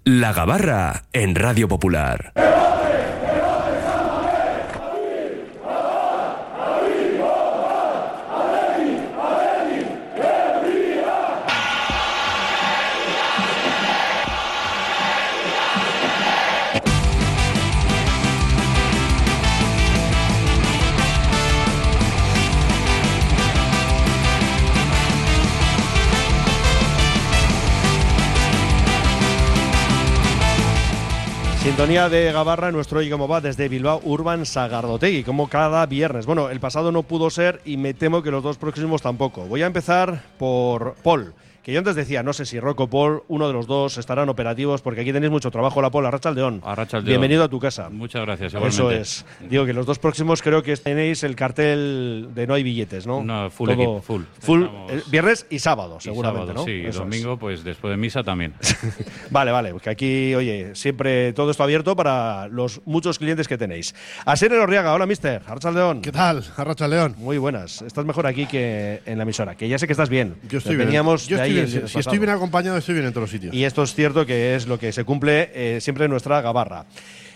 La Gabarra en Radio Popular. Sintonía de Gabarra, nuestro Oye Cómo Va desde Bilbao Urban Sagardotegui, como cada viernes. Bueno, el pasado no pudo ser y me temo que los dos próximos tampoco. Voy a empezar por Paul, que yo antes decía, no sé si Rocco o Paul, uno de los dos estarán operativos, porque aquí tenéis mucho trabajo. Hola Paul, Arratsaldeón. Bienvenido a tu casa. Muchas gracias, igualmente. Eso es. Digo que los dos próximos creo que tenéis el cartel de no hay billetes, ¿no? No, full equipo, full. Viernes y sábado, seguramente, sábado, ¿no? Sí, eso domingo, es. pues después de misa también. Vale, porque aquí, oye, siempre todo esto abierto para los muchos clientes que tenéis. Asier Elorriaga, hola mister, Arratsaldeón. ¿Qué tal, Arratsaldeón? Muy buenas, estás mejor aquí que en la emisora, que ya sé que estás bien. Yo estoy bien. Si estoy bien acompañado, estoy bien en todos los sitios. Y esto es cierto que es lo que se cumple siempre en nuestra Gabarra.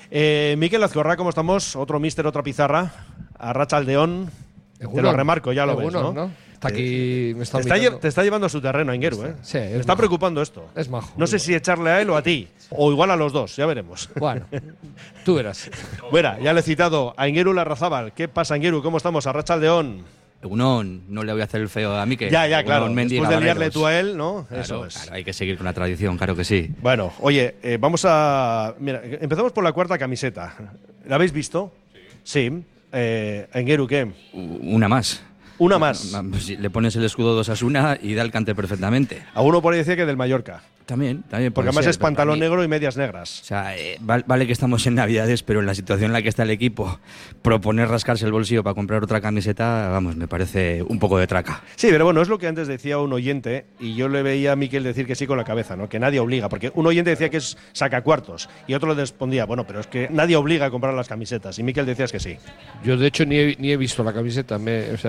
Miquel Azcorra, ¿cómo estamos? Otro mister, otra pizarra. Arratsaldeón. Te lo remarco, ya lo ves, ¿no? Está aquí, me está te está llevando a su terreno, Aingeru, ¿eh? Sí, me está preocupando esto. Es majo. No sé si echarle a él o a ti, o igual a los dos, ya veremos. Bueno, tú verás. Bueno, ya le he citado a Aingeru Larrazábal. ¿Qué pasa, Aingeru? ¿Cómo estamos? Arratsaldeón. No le voy a hacer el feo a Mikel. Ya, claro. Después de liarle tú a él, ¿no? Claro, eso es. Claro, hay que seguir con la tradición, claro que sí. Bueno, oye, vamos a… Mira, empezamos por la cuarta camiseta. ¿La habéis visto? Sí. Aingeru, ¿qué? Una más. Una más. Le pones el escudo de Osasuna y da el cante perfectamente. A uno por ahí decía que del Mallorca. También. Porque además es pantalón negro y medias negras. O sea, vale que estamos en Navidades, pero en la situación en la que está el equipo, proponer rascarse el bolsillo para comprar otra camiseta, vamos, me parece un poco de traca. Sí, pero bueno, es lo que antes decía un oyente, y yo le veía a Miquel decir que sí con la cabeza, ¿no? Que nadie obliga, porque un oyente decía que es sacacuartos, y otro le respondía, bueno, pero es que nadie obliga a comprar las camisetas, y Miquel decía que sí. Yo, de hecho, ni he visto la camiseta,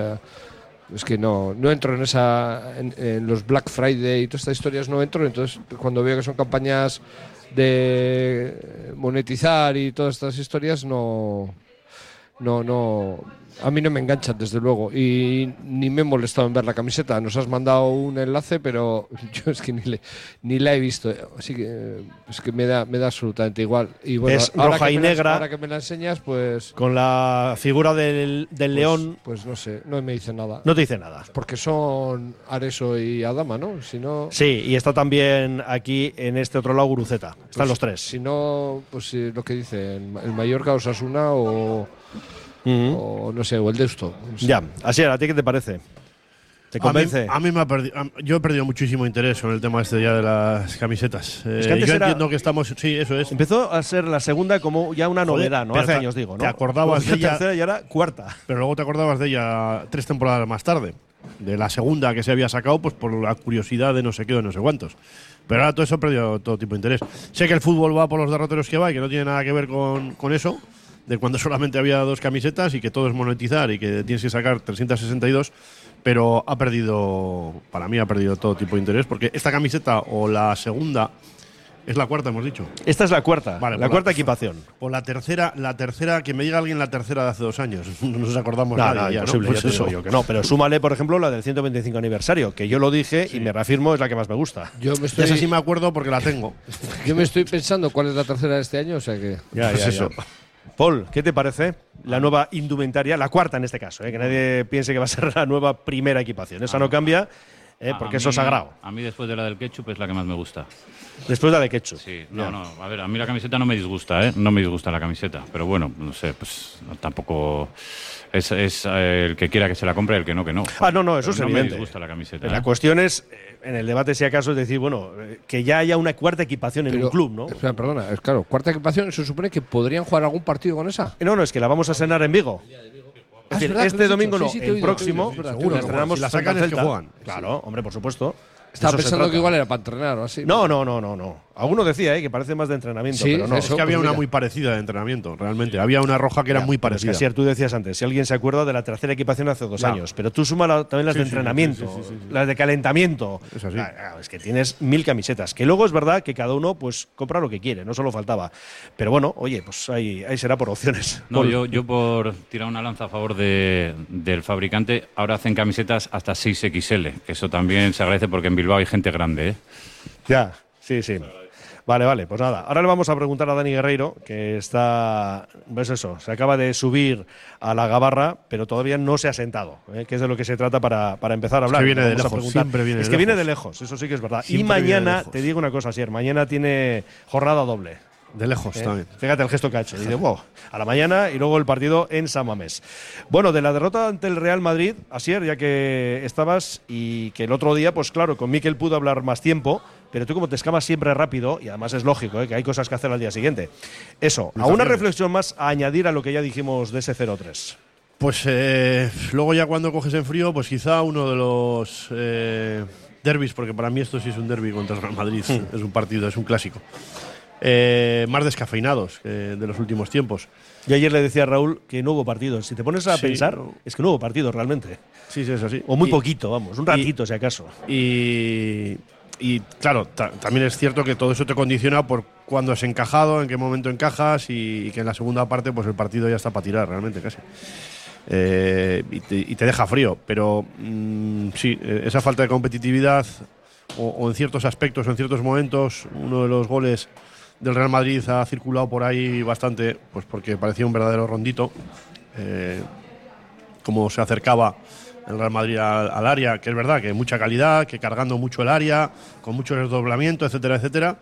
es que no entro en los Black Friday y todas estas historias, no entro. Entonces, cuando veo que son campañas de monetizar y todas estas historias, no, a mí no me enganchan, desde luego, y ni me he molestado en ver la camiseta. Nos has mandado un enlace, pero yo es que ni la he visto, así que es que me da absolutamente igual. Y bueno, es roja y negra. Ahora que me la enseñas, pues con la figura del león. Pues no sé, no me dice nada. No te dice nada. Porque son Areso y Adama, ¿no? Si no… Sí, y está también aquí en este otro lado Guruceta. Están pues, los tres. Si no, pues lo que dice el Mallorca, Osasuna o no sé, o el Deusto. No sé. Ya, así era. ¿A ti qué te parece? ¿Te convence? A mí me ha perdido. Yo he perdido muchísimo interés con el tema este ya de las camisetas. Es que antes yo entiendo que estamos… Sí, eso es. Empezó a ser la segunda como ya una novedad, ¿no? Hace años, digo, ¿no? Te acordabas de ella… tercera y ahora cuarta. Pero luego te acordabas de ella 3 temporadas más tarde. De la segunda que se había sacado, pues por la curiosidad de no sé qué o de no sé cuántos. Pero ahora todo eso ha perdido todo tipo de interés. Sé que el fútbol va por los derroteros que va y que no tiene nada que ver con eso, de cuando solamente había 2 camisetas y que todo es monetizar y que tienes que sacar 362, pero para mí ha perdido todo tipo de interés, porque esta camiseta o la segunda es la cuarta, hemos dicho. Esta es la cuarta, vale, la cuarta equipación. O la tercera, que me diga alguien la tercera de hace 2 años. No nos acordamos nadie. No, imposible, pues ya te digo yo que no. Pero súmale, por ejemplo, la del 125 aniversario, que yo lo dije y me reafirmo, es la que más me gusta. Esa sí me acuerdo porque la tengo. Yo me estoy pensando cuál es la tercera de este año, o sea que… Ya. Paul, ¿qué te parece la nueva indumentaria? La cuarta en este caso, que nadie piense que va a ser la nueva primera equipación. Esa no cambia, porque eso es sagrado. A mí, después de la del ketchup, es la que más me gusta. Después de la de ketchup. Sí, a ver, a mí la camiseta no me disgusta, no me disgusta la camiseta, pero bueno, no sé, pues tampoco es el que quiera que se la compre, el que no, que no. No, eso es evidente. No me disgusta la camiseta. La cuestión es, en el debate si acaso, es decir, bueno, que ya haya una cuarta equipación en un club, ¿no? Espera, perdona, claro, cuarta equipación, ¿se supone que podrían jugar algún partido con esa? No, es que la vamos a cenar en Vigo. Es decir, este domingo no, el próximo, seguro, estrenamos si la sacan es que juegan. Claro, hombre, por supuesto. Estaba eso se pensando trata. que igual era para entrenar o así. No. Alguno decía que parece más de entrenamiento, Sí, pero no. Es que había una muy parecida de entrenamiento, realmente. Había una roja que era muy Pero es que, parecida. Asier, tú decías antes, si alguien se acuerda de la tercera equipación hace 2 Ya. años, pero tú suma también las Sí, de sí, entrenamiento, sí, las de calentamiento. Es así. Es que tienes 1000 camisetas. Que luego es verdad que cada uno pues compra lo que quiere, no solo faltaba. Pero bueno, oye, pues ahí será por opciones. No, Paul. yo por tirar una lanza a favor del fabricante, ahora hacen camisetas hasta 6XL, que eso también se agradece porque en Bilbao hay gente grande, ¿eh? Ya, sí. Vale, pues nada. Ahora le vamos a preguntar a Dani Guerreiro, que está, pues eso, se acaba de subir a la gabarra, pero todavía no se ha sentado, que es de lo que se trata para empezar a hablar. que viene Le de vamos a lejos, preguntar. siempre viene es de que viene lejos. de lejos, eso sí que es verdad. Siempre y viene de mañana, lejos. te digo una cosa, Asier, mañana tiene jornada doble. De lejos también. Fíjate el gesto que ha hecho. Dice, wow, a la mañana y luego el partido en San Mamés. Bueno, de la derrota ante el Real Madrid, Asier, ya que estabas y que el otro día, pues claro, con Mikel pudo hablar más tiempo, pero tú como te escamas siempre rápido, y además es lógico, que hay cosas que hacer al día siguiente. Eso, a una reflexión más a añadir a lo que ya dijimos de ese 0-3. Pues luego ya cuando coges en frío, pues quizá uno de los derbis, porque para mí esto sí es un derbi contra el Real Madrid, es un partido, es un clásico. Más descafeinados de los últimos tiempos. Yo ayer le decía a Raúl que no hubo partidos. Si te pones a Sí, pensar, no. es que no hubo partidos realmente. Sí, es así. O muy Y- poquito, vamos, un ratito si acaso. Y claro, también es cierto que todo eso te condiciona por cuándo has encajado, en qué momento encajas y que en la segunda parte pues el partido ya está para tirar realmente casi. Y te deja frío, pero sí, esa falta de competitividad o en ciertos aspectos o en ciertos momentos, uno de los goles del Real Madrid ha circulado por ahí bastante, pues porque parecía un verdadero rondito, como se acercaba el Real Madrid al área, que es verdad que mucha calidad, que cargando mucho el área, con mucho desdoblamiento, etcétera, etcétera.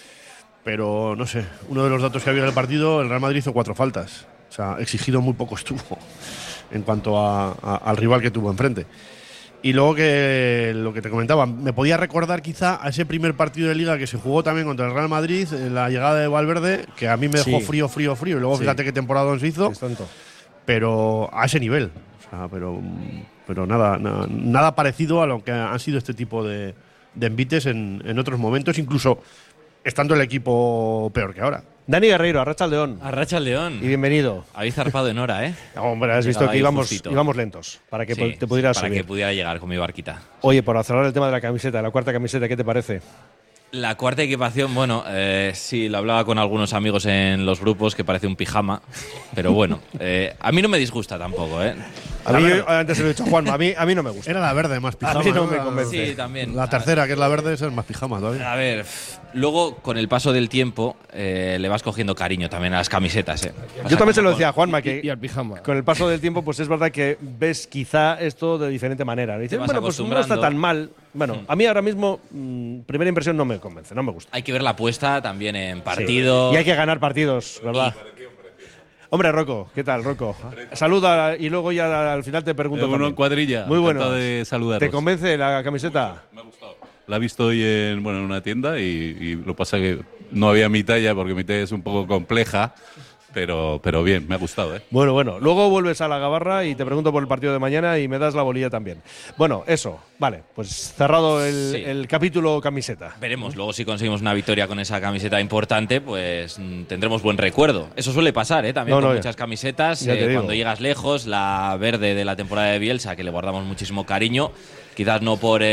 Pero no sé, uno de los datos que había en el partido, el Real Madrid hizo 4 faltas. O sea, exigido muy poco estuvo en cuanto al rival que tuvo enfrente. Y luego que lo que te comentaba, me podía recordar quizá a ese primer partido de Liga que se jugó también contra el Real Madrid, en la llegada de Valverde, que a mí me dejó Sí. frío. Y luego Sí. fíjate qué temporada se hizo, Es tanto. pero a ese nivel. O sea, pero nada parecido a lo que han sido este tipo de envites en otros momentos, incluso estando el equipo peor que ahora. Dani Guerreiro, Arrachaldeón. Arracha el León. Y bienvenido. Habéis zarpado en hora, ¿eh? Hombre, has visto Llegaba que ahí íbamos justito. lentos para que Sí, te pudieras para subir. que pudiera llegar con mi barquita. Oye, por cerrar el tema de la camiseta, de la cuarta camiseta, ¿qué te parece? La cuarta equipación, bueno, sí, lo hablaba con algunos amigos en los grupos que parece un pijama, pero bueno, a mí no me disgusta tampoco, ¿eh? A mí, antes se lo he dicho a Juanma, a mí no me gusta. Era la verde más pijama. A mí no me Era- convence. Sí, también. La tercera, que es la verde, esa es más pijama todavía. A ver, luego con el paso del tiempo le vas cogiendo cariño también a las camisetas, ¿eh? O Yo sea, también se lo como decía a Juanma, que Y al pijama. con el paso del tiempo, pues es verdad que ves quizá esto de diferente manera. Dices, vas bueno, pues no está acostumbrando. tan mal. Bueno, a mí ahora mismo, primera impresión no me convence, no me gusta. Hay que ver la apuesta también en partido. Y hay que ganar partidos, ¿verdad? Hombre, Rocco, ¿qué tal, Rocco? Saluda y luego ya al final te pregunto. Bueno, también. cuadrilla. Muy bueno. Encantado de saludaros. ¿Te convence la camiseta? Me ha gustado. La he visto hoy en una tienda y lo que pasa que no había mi talla porque mi talla es un poco compleja, pero bien, me ha gustado, ¿eh? Bueno. Luego vuelves a la gabarra y te pregunto por el partido de mañana y me das la bolilla también. Bueno, eso. Vale, pues cerrado Sí. el capítulo camiseta. Veremos, luego si conseguimos una victoria con esa camiseta importante, pues tendremos buen recuerdo. Eso suele pasar, también No, con no, muchas camisetas. ya te digo. Cuando llegas lejos, la verde de la temporada de Bielsa, que le guardamos muchísimo cariño, quizás no por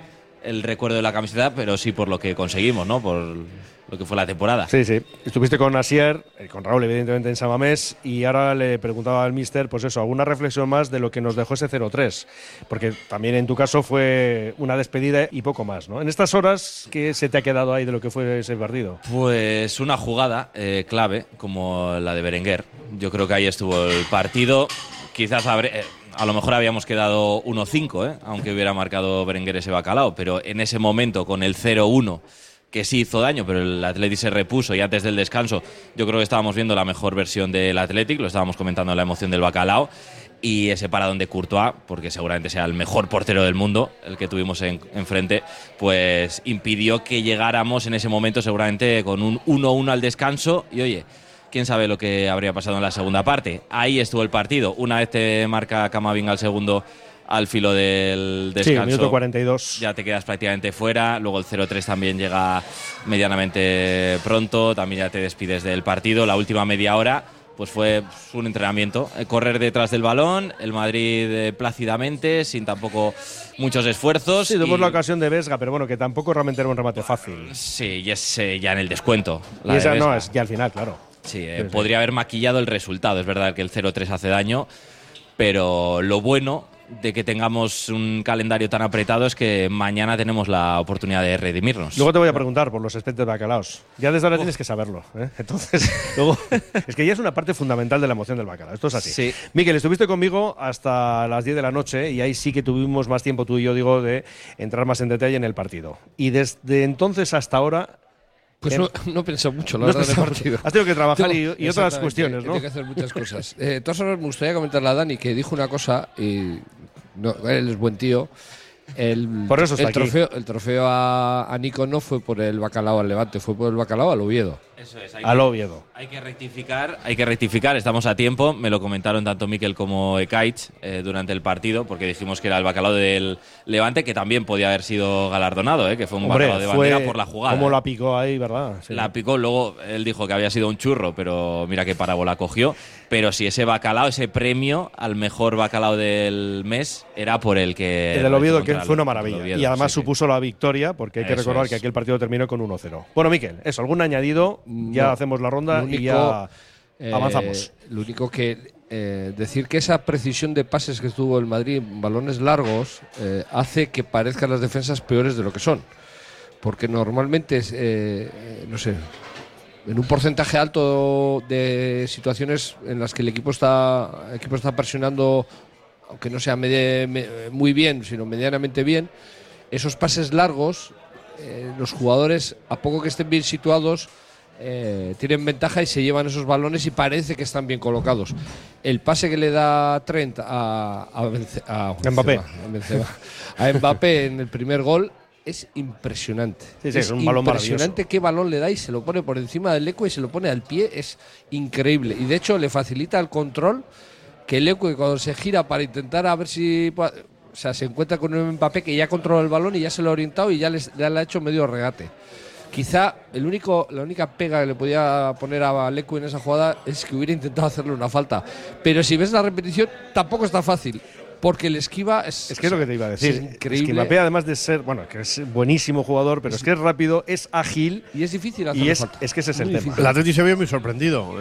el recuerdo de la camiseta, pero sí por lo que conseguimos, ¿no? Por lo que fue la temporada. Sí. Estuviste con Asier, con Raúl, evidentemente, en San Mamés, y ahora le preguntaba al míster, pues eso, alguna reflexión más de lo que nos dejó ese 0-3. Porque también en tu caso fue una despedida y poco más, ¿no? En estas horas, ¿qué se te ha quedado ahí de lo que fue ese partido? Pues una jugada clave como la de Berenguer. Yo creo que ahí estuvo el partido. Quizás a lo mejor habíamos quedado 1-5, aunque hubiera marcado Berenguer ese bacalao, pero en ese momento con el 0-1, que sí hizo daño, pero el Athletic se repuso y antes del descanso yo creo que estábamos viendo la mejor versión del Athletic, lo estábamos comentando en la emoción del bacalao, y ese paradón de Courtois, porque seguramente sea el mejor portero del mundo, el que tuvimos enfrente, pues impidió que llegáramos en ese momento seguramente con un 1-1 al descanso y oye, quién sabe lo que habría pasado en la segunda parte. Ahí estuvo el partido. Una vez te marca Camavinga al segundo al filo del Sí, descanso. minuto 42. Ya te quedas prácticamente fuera. Luego el 0-3 también llega medianamente pronto. También ya te despides del partido. La última media hora pues fue un entrenamiento. Correr detrás del balón, el Madrid plácidamente, sin tampoco muchos esfuerzos. Sí, tuvimos la ocasión de Vesga, pero bueno, que tampoco realmente era un remate fácil. Sí, y es ya en el descuento. Y esa de no, Vesga. es ya al final, claro. Sí, Sí. podría haber maquillado el resultado. Es verdad que el 0-3 hace daño, pero lo bueno de que tengamos un calendario tan apretado es que mañana tenemos la oportunidad de redimirnos. Luego te voy a preguntar por los expectos bacalaos. Ya desde ahora tienes que saberlo, ¿eh? Entonces, luego, es que ya es una parte fundamental de la emoción del bacalao. Esto es así. Sí. Miquel, estuviste conmigo hasta las 10 de la noche y ahí sí que tuvimos más tiempo tú y yo, digo, de entrar más en detalle en el partido. Y desde entonces hasta ahora… Pues no he pensado mucho, la no has verdad, en el pensado partido. mucho. Has tenido que trabajar y otras Exactamente, cuestiones, ¿no? Tengo que hacer muchas cosas. De todas formas, me gustaría comentarle a Dani que dijo una cosa y él es buen tío. Por eso está el trofeo a Nico no fue por el bacalao al Levante, fue por el bacalao al Oviedo. Eso es, Al Oviedo. Hay que rectificar, estamos a tiempo. Me lo comentaron tanto Mikel como Ekaich durante el partido, porque dijimos que era el bacalao del Levante, que también podía haber sido galardonado, que fue un Hombre, bacalao de bandera por la jugada. Como la picó ahí, ¿verdad? Sí. La picó, luego él dijo que había sido un churro, pero mira qué parábola cogió. Pero si ese bacalao, ese premio al mejor bacalao del mes, era por el que… El del Oviedo, contra que el- fue una contra el maravilla. Oviedo, Y además sí, sí. supuso la victoria, porque hay que Eso recordar es. que aquel partido terminó con 1-0. Bueno, Miquel, eso, algún añadido, ya No. hacemos la ronda Lo único, y ya avanzamos. Lo único que decir que esa precisión de pases que tuvo el Madrid en balones largos hace que parezcan las defensas peores de lo que son. Porque normalmente, no sé, en un porcentaje alto de situaciones en las que el equipo está presionando, aunque no sea muy bien, sino medianamente bien, esos pases largos, los jugadores, a poco que estén bien situados, tienen ventaja y se llevan esos balones y parece que están bien colocados. El pase que le da Trent a Mbappé. a Mbappé en el primer gol es impresionante. Sí, es un balón impresionante qué balón le da y se lo pone por encima del Leque y se lo pone al pie, es increíble. Y de hecho le facilita el control, que el Leque cuando se gira para intentar a ver si… O sea, se encuentra con un Mbappé que ya controla el balón y ya se lo ha orientado y ya le ha hecho medio regate. Quizá la única pega que le podía poner a Lecu en esa jugada es que hubiera intentado hacerle una falta. Pero si ves la repetición, tampoco está fácil. Porque el esquiva es… Es que es lo que te iba a decir. Es increíble. Es que Mbappé, además de ser, bueno, que es buenísimo jugador, pero es que es rápido, es ágil. Y es difícil hacer Y falta. es que ese es el Muy tema. difícil. El Atleti se vio muy sorprendido.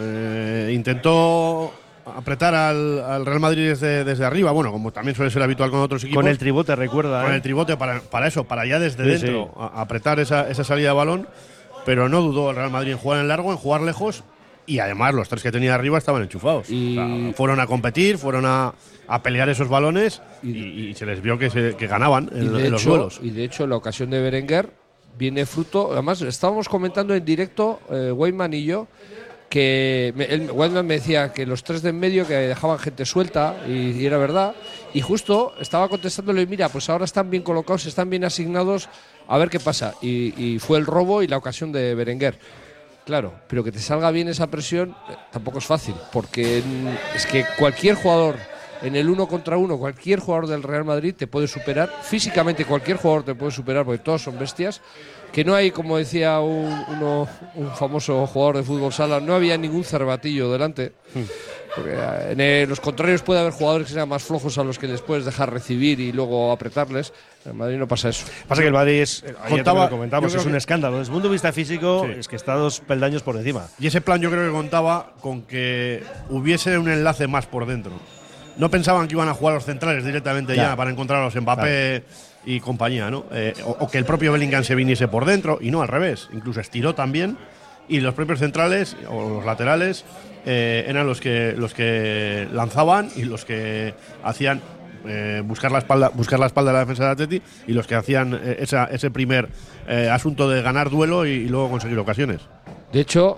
Intentó apretar al Real Madrid desde arriba, bueno, como también suele ser habitual con otros equipos. Con el tribote, recuerda. Con el tribote para eso, para ya desde Sí, dentro sí. apretar esa salida de balón, pero no dudó el Real Madrid en jugar en largo, en jugar lejos, y además los tres que tenía arriba estaban enchufados. Y- O sea, fueron a competir, fueron a pelear esos balones y se les vio que ganaban en los duelos. Y de hecho, la ocasión de Berenguer viene fruto. Además, estábamos comentando en directo, Weyman y yo, que Weyman me decía que los tres de en medio que dejaban gente suelta, y era verdad. Y justo estaba contestándole, mira, pues ahora están bien colocados, están bien asignados, a ver qué pasa. Y fue el robo y la ocasión de Berenguer. Claro, pero que te salga bien esa presión tampoco es fácil, porque es que cualquier jugador en el 1 contra 1, cualquier jugador del Real Madrid te puede superar, físicamente cualquier jugador te puede superar, porque todos son bestias, que no hay, como decía un famoso jugador de fútbol sala, no había ningún cervatillo delante, porque en los contrarios puede haber jugadores que sean más flojos a los que les puedes dejar recibir y luego apretarles. En Madrid no pasa eso. Pasa que el Madrid es, ayer también Contaba- lo comentamos, yo creo es un que- escándalo. Desde el punto de vista físico, Sí. es que está 2 peldaños por encima. Y ese plan yo creo que contaba con que hubiese un enlace más por dentro. No pensaban que iban a jugar los centrales directamente ya para encontrar a los Mbappé y compañía, ¿no? O que el propio Bellingham se viniese por dentro, y no al revés. Incluso estiró también, y los propios centrales o los laterales eran los que lanzaban y los que hacían buscar la espalda de la defensa de Atleti, y los que hacían ese primer asunto de ganar duelo y luego conseguir ocasiones. De hecho,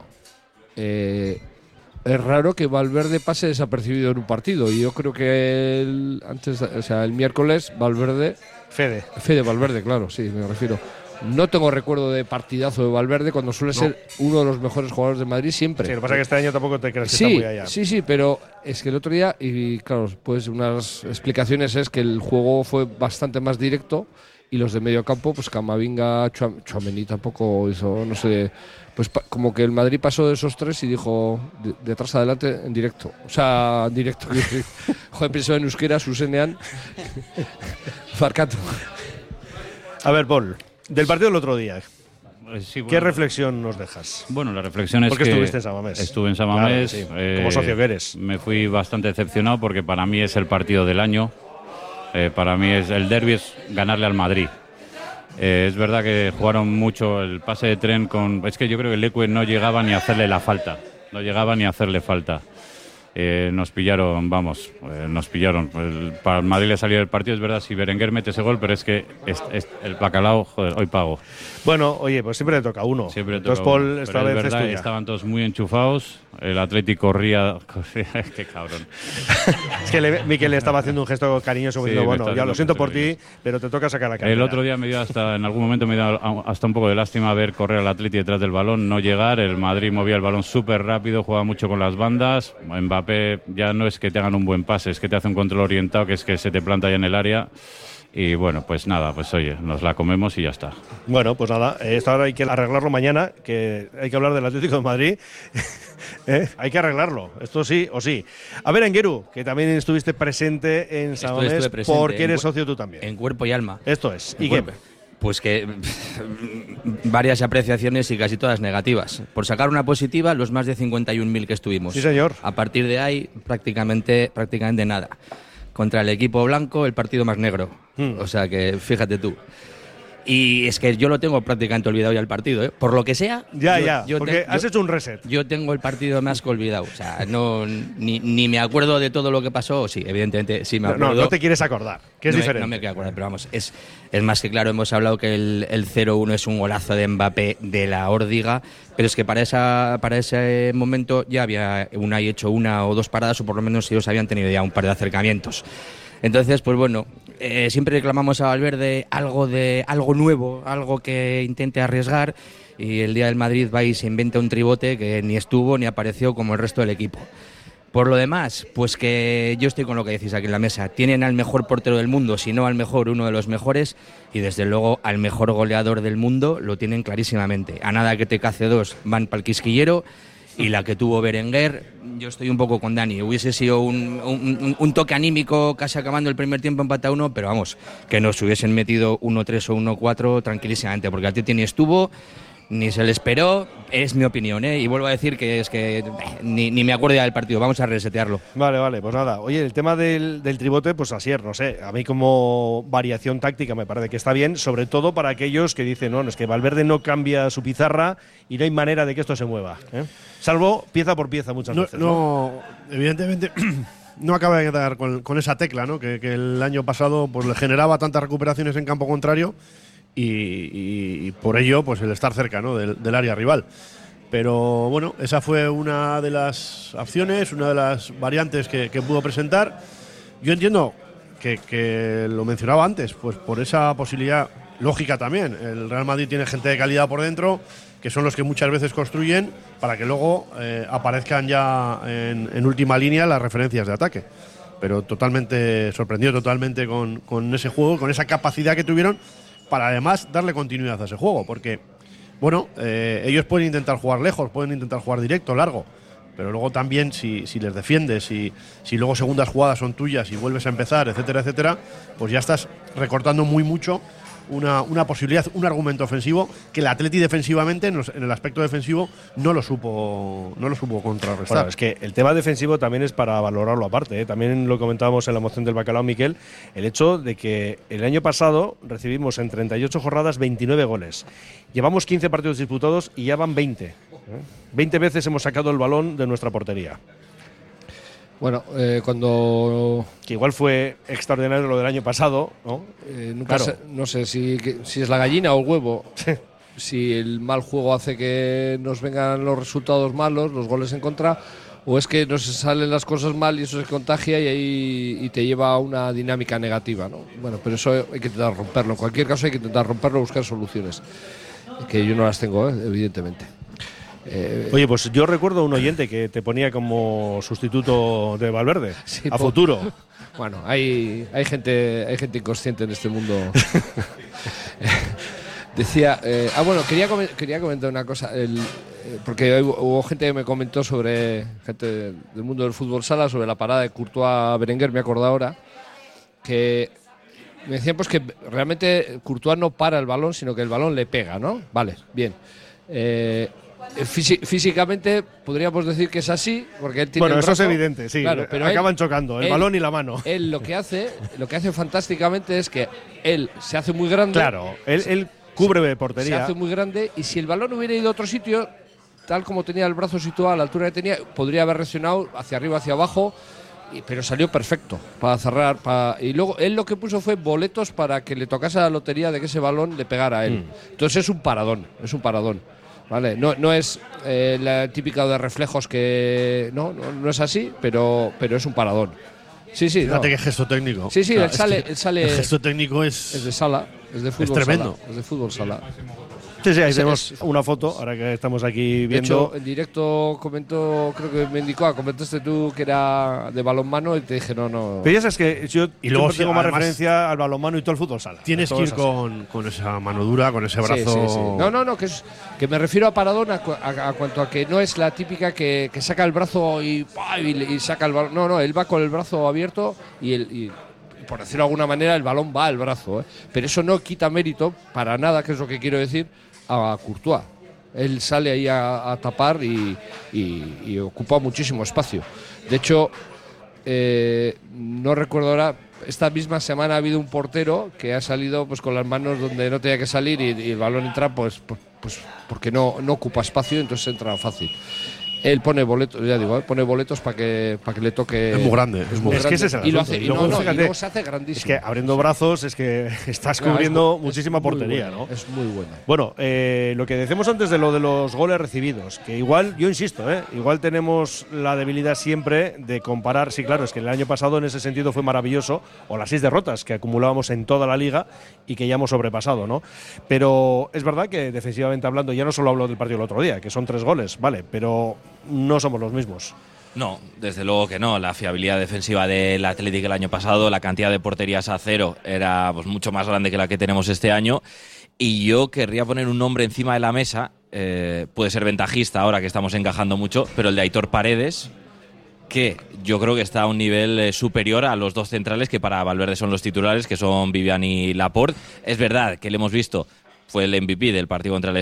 es raro que Valverde pase desapercibido en un partido. Y yo creo que el miércoles Valverde, Fede. Fede Valverde, claro, sí, me refiero. no tengo recuerdo de partidazo de Valverde cuando suele ser uno de los mejores jugadores de Madrid siempre. Sí, lo que pasa es que este año tampoco te crees que Sí, está muy allá. sí, pero es que el otro día, y claro, pues unas explicaciones es que el juego fue bastante más directo y los de medio campo, pues Camavinga, Tchouaméni tampoco hizo, no sé, pues como que el Madrid pasó de esos tres y dijo de atrás adelante en directo. O sea, en directo. Joder, pensó en euskera, Susenean, Farcato. A ver, Paul, del partido del otro día, Sí, bueno, ¿qué reflexión nos dejas? Bueno, la reflexión es Porque que estuviste en San Mamés. Estuve en San Mamés. Claro, sí, como socio que eres. Me fui bastante decepcionado porque para mí es el partido del año. Para mí es el derbi, es ganarle al Madrid. Es verdad que jugaron mucho el pase de tren con... Es que yo creo que el Leque no llegaba ni a hacerle la falta. No llegaba ni a hacerle falta. Nos pillaron, nos pillaron. Para el Madrid le salió el partido, es verdad, si Berenguer mete ese gol, pero es que el bacalao, joder, hoy pago. Bueno, oye, pues siempre le toca a uno. Siempre Entonces, toca Paul, uno. esta Pero vez es verdad es que tuya. estaban todos muy enchufados. El Atlético corría qué cabrón. Es que Miquel estaba haciendo un gesto cariñoso, Sí, diciendo, me bueno, está ya lo haciendo siento un por gesto ti, pero te toca sacar la cartera. El otro día en algún momento me dio hasta un poco de lástima ver correr al Atleti detrás del balón, no llegar. El Madrid movía el balón súper rápido, jugaba mucho con las bandas. Mbappé ya no es que te hagan un buen pase, es que te hace un control orientado, que es que se te planta ya en el área. Y bueno, pues nada, pues oye, nos la comemos y ya está. Bueno, pues nada, esto ahora hay que arreglarlo mañana, que hay que hablar del Atlético de Madrid. Hay que arreglarlo, esto sí o sí. A ver, Engueru, que también estuviste presente en San Mamés, Estuve presente porque eres socio tú también. En cuerpo y alma. Esto es. ¿Y En qué? cuerpo. Pues que varias apreciaciones y casi todas negativas. Por sacar una positiva, los más de 51.000 que estuvimos. Sí, señor. A partir de ahí, prácticamente nada. Contra el equipo blanco, el partido más negro. O sea que, fíjate tú. Y es que yo lo tengo prácticamente olvidado ya el partido, ¿eh? Por lo que sea. Ya, porque has hecho un reset. Yo tengo el partido más que olvidado. O sea, ni me acuerdo de todo lo que pasó. Sí, evidentemente sí me acuerdo. No te quieres acordar, que es diferente. No me quiero acordar, pero vamos, es más que claro. Hemos hablado que el 0-1 es un golazo de Mbappé de la órdiga, pero es que para ese momento ya había hecho una o dos paradas, o por lo menos ellos habían tenido ya un par de acercamientos. Entonces, pues bueno, siempre reclamamos a Valverde algo nuevo, algo que intente arriesgar, y el día del Madrid va y se inventa un tribote que ni estuvo ni apareció como el resto del equipo. Por lo demás, pues que yo estoy con lo que decís aquí en la mesa. Tienen al mejor portero del mundo, si no al mejor, uno de los mejores, y desde luego al mejor goleador del mundo lo tienen clarísimamente. A nada que te cace dos, van para el quisquillero. Y la que tuvo Berenguer, yo estoy un poco con Dani. Hubiese sido un toque anímico casi acabando el primer tiempo, empate a 1, pero vamos, que nos hubiesen metido 1-3 o 1-4 tranquilísimamente, porque Atleti ni estuvo, ni se le esperó, es mi opinión, ¿eh? Y vuelvo a decir que es que ni me acuerdo ya del partido, vamos a resetearlo. Vale, pues nada. Oye, el tema del tribote, pues así es, no sé, a mí como variación táctica me parece que está bien, sobre todo para aquellos que dicen, no, es que Valverde no cambia su pizarra y no hay manera de que esto se mueva, ¿eh? Salvo pieza por pieza muchas veces. No, evidentemente no acaba de dar con esa tecla, ¿no? Que el año pasado pues le generaba tantas recuperaciones en campo contrario y por ello pues el estar cerca, ¿no? del área rival. Pero bueno, esa fue una de las opciones, una de las variantes que pudo presentar. Yo entiendo que lo mencionaba antes, pues por esa posibilidad lógica también. El Real Madrid tiene gente de calidad por dentro, que son los que muchas veces construyen para que luego aparezcan ya en última línea las referencias de ataque. Pero totalmente sorprendido totalmente con ese juego, con esa capacidad que tuvieron para además darle continuidad a ese juego, porque bueno, ellos pueden intentar jugar lejos, pueden intentar jugar directo, largo, pero luego también si les defiendes, si luego segundas jugadas son tuyas y vuelves a empezar, etcétera, etcétera, pues ya estás recortando mucho una posibilidad, un argumento ofensivo que el Atleti defensivamente, en el aspecto defensivo, no lo supo contrarrestar. Bueno, es que el tema defensivo también es para valorarlo aparte, ¿eh? También lo comentábamos en la moción del bacalao, Miquel, el hecho de que el año pasado recibimos en 38 jornadas 29 goles. Llevamos 15 partidos disputados y ya van 20. ¿eh? 20 veces hemos sacado el balón de nuestra portería. Bueno, cuando… Que igual fue extraordinario lo del año pasado, ¿no? Nunca Claro. no sé si es la gallina o el huevo. Si el mal juego hace que nos vengan los resultados malos, los goles en contra, o es que nos salen las cosas mal y eso se contagia y te lleva a una dinámica negativa, ¿no? Bueno, pero eso hay que intentar romperlo. En cualquier caso hay que intentar romperlo, buscar soluciones, que yo no las tengo, evidentemente. Oye, pues yo recuerdo un oyente que te ponía como sustituto de Valverde, Sí, a futuro. Bueno, hay gente inconsciente en este mundo. Decía, quería comentar una cosa, porque hubo gente que me comentó sobre, gente del mundo del fútbol sala, sobre la parada de Courtois a Berenguer, me he acordado ahora, que me decían pues que realmente Courtois no para el balón, sino que el balón le pega, ¿no? Vale, bien. Físicamente podríamos decir que es así, porque él tiene Bueno, el eso brazo, es evidente, sí. claro, pero acaban chocando, el balón y la mano. Él lo que hace fantásticamente es que él se hace muy grande. Claro, él cubre se portería. hace muy grande, y si el balón hubiera ido a otro sitio, tal como tenía el brazo situado a la altura que tenía, podría haber reaccionado hacia arriba, hacia abajo, pero salió perfecto para cerrar. Y luego él lo que puso fue boletos para que le tocase la lotería de que ese balón le pegara a él. Entonces es un paradón. ¿Vale? No es la típica de reflejos que no es así, pero es un paradón. Sí, Fíjate qué gesto técnico. Sí, O sea, él sale. El gesto técnico Es de sala, es de fútbol. Es tremendo. Sala, es de fútbol sala. Sí, ahí tenemos una foto, ahora que estamos aquí De viendo. hecho, en directo comentó, creo que me indicó, comentaste tú que era de balonmano y te dije no. Pero ya sabes que yo Y luego siempre tengo más además referencia al balonmano y todo el fútbol sala. Tienes Todo que ir es así. con esa mano dura, con ese brazo. Sí. No, que me refiero a paradón a cuanto a que no es la típica que saca el brazo y saca el balón. No, él va con el brazo abierto y por decirlo de alguna manera, el balón va al brazo, ¿eh? Pero eso no quita mérito para nada, que es lo que quiero decir, a Courtois. Él sale ahí a tapar y ocupa muchísimo espacio. De hecho, no recuerdo ahora, esta misma semana ha habido un portero que ha salido pues con las manos donde no tenía que salir y el balón entra pues porque no ocupa espacio, entonces entra fácil. Él pone boletos, ya digo, pone boletos para que le toque. Es muy grande. Es que ese es el y lo asunto. hace, Y y luego, fíjate, luego se hace grandísimo. Es que abriendo brazos es que estás Claro, cubriendo es muchísima muy portería, bueno, ¿no? Es muy bueno. Bueno, lo que decíamos antes de lo de los goles recibidos, que igual, yo insisto, igual tenemos la debilidad siempre de comparar. Sí, claro, es que el año pasado en ese sentido fue maravilloso, o las 6 derrotas que acumulábamos en toda la liga y que ya hemos sobrepasado, ¿no? Pero es verdad que defensivamente hablando, ya no solo hablo del partido del otro día, que son 3 goles, vale, pero no somos los mismos. No, desde luego que no. La fiabilidad defensiva del Athletic el año pasado, la cantidad de porterías a cero era pues mucho más grande que la que tenemos este año. Y yo querría poner un nombre encima de la mesa, puede ser ventajista ahora que estamos encajando mucho, pero el de Aitor Paredes, que yo creo que está a un nivel superior a los dos centrales que para Valverde son los titulares, que son Vivian y Laporte. Es verdad que le hemos visto, fue el MVP del partido contra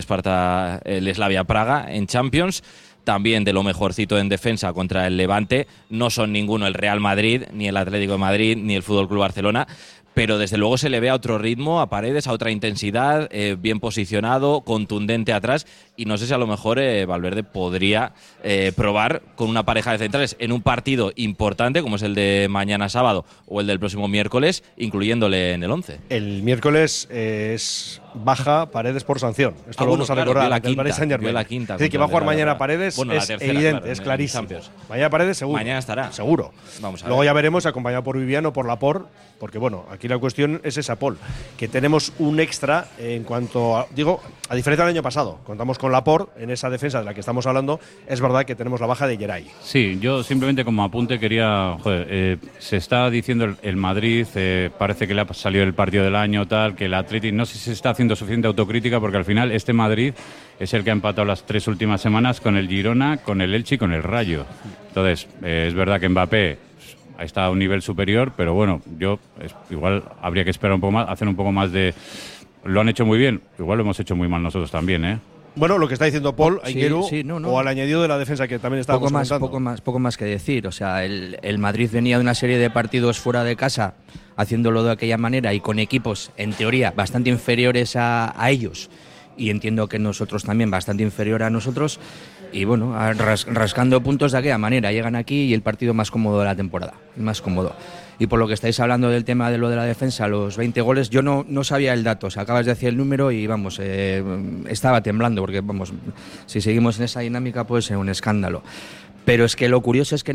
el Slavia Praga en Champions. También de lo mejorcito en defensa contra el Levante. No son ninguno el Real Madrid, ni el Atlético de Madrid, ni el Fútbol Club Barcelona, pero desde luego se le ve a otro ritmo, a Paredes, a otra intensidad, bien posicionado, contundente atrás, y no sé si a lo mejor Valverde podría probar con una pareja de centrales en un partido importante como es el de mañana sábado o el del próximo miércoles, incluyéndole en el 11. El miércoles es baja Paredes por sanción. Esto lo vamos a recordar. La ante el Paris Saint-Germain. la quinta. Es decir, que va a jugar mañana Paredes, bueno, es tercera, evidente, claro, es clarísimo. Champions. Mañana Paredes seguro. Mañana estará. Seguro. Vamos a Luego ver. ya veremos, acompañado por Viviano o por Laporte, porque bueno, aquí la cuestión es esa, Paul, que tenemos un extra en cuanto a, a diferencia del año pasado, contamos con Laporte en esa defensa de la que estamos hablando, es verdad que tenemos la baja de Geray. Sí, yo simplemente como apunte quería, se está diciendo el Madrid, parece que le ha salido el partido del año, tal, que el Athletic, no sé si se está haciendo suficiente autocrítica, porque al final este Madrid es el que ha empatado las 3 últimas semanas con el Girona, con el Elche y con el Rayo. Entonces, es verdad que Mbappé está a un nivel superior, pero bueno, igual habría que esperar un poco más, hacer un poco más de... Lo han hecho muy bien, igual lo hemos hecho muy mal nosotros también, ¿eh? Bueno, lo que está diciendo Paul, Aingeru, no. o al añadido de la defensa que también estábamos comentando. Poco más que decir. O sea, el Madrid venía de una serie de partidos fuera de casa, haciéndolo de aquella manera y con equipos, en teoría, bastante inferiores a ellos. Y entiendo que nosotros también, bastante inferior a nosotros. Y bueno, rascando puntos de aquella manera. Llegan aquí y el partido más cómodo de la temporada. Más cómodo. Y por lo que estáis hablando del tema de lo de la defensa, los 20 goles, yo no sabía el dato, o sea, acabas de decir el número y vamos, estaba temblando, porque vamos, si seguimos en esa dinámica puede ser un escándalo. Pero es que lo curioso es que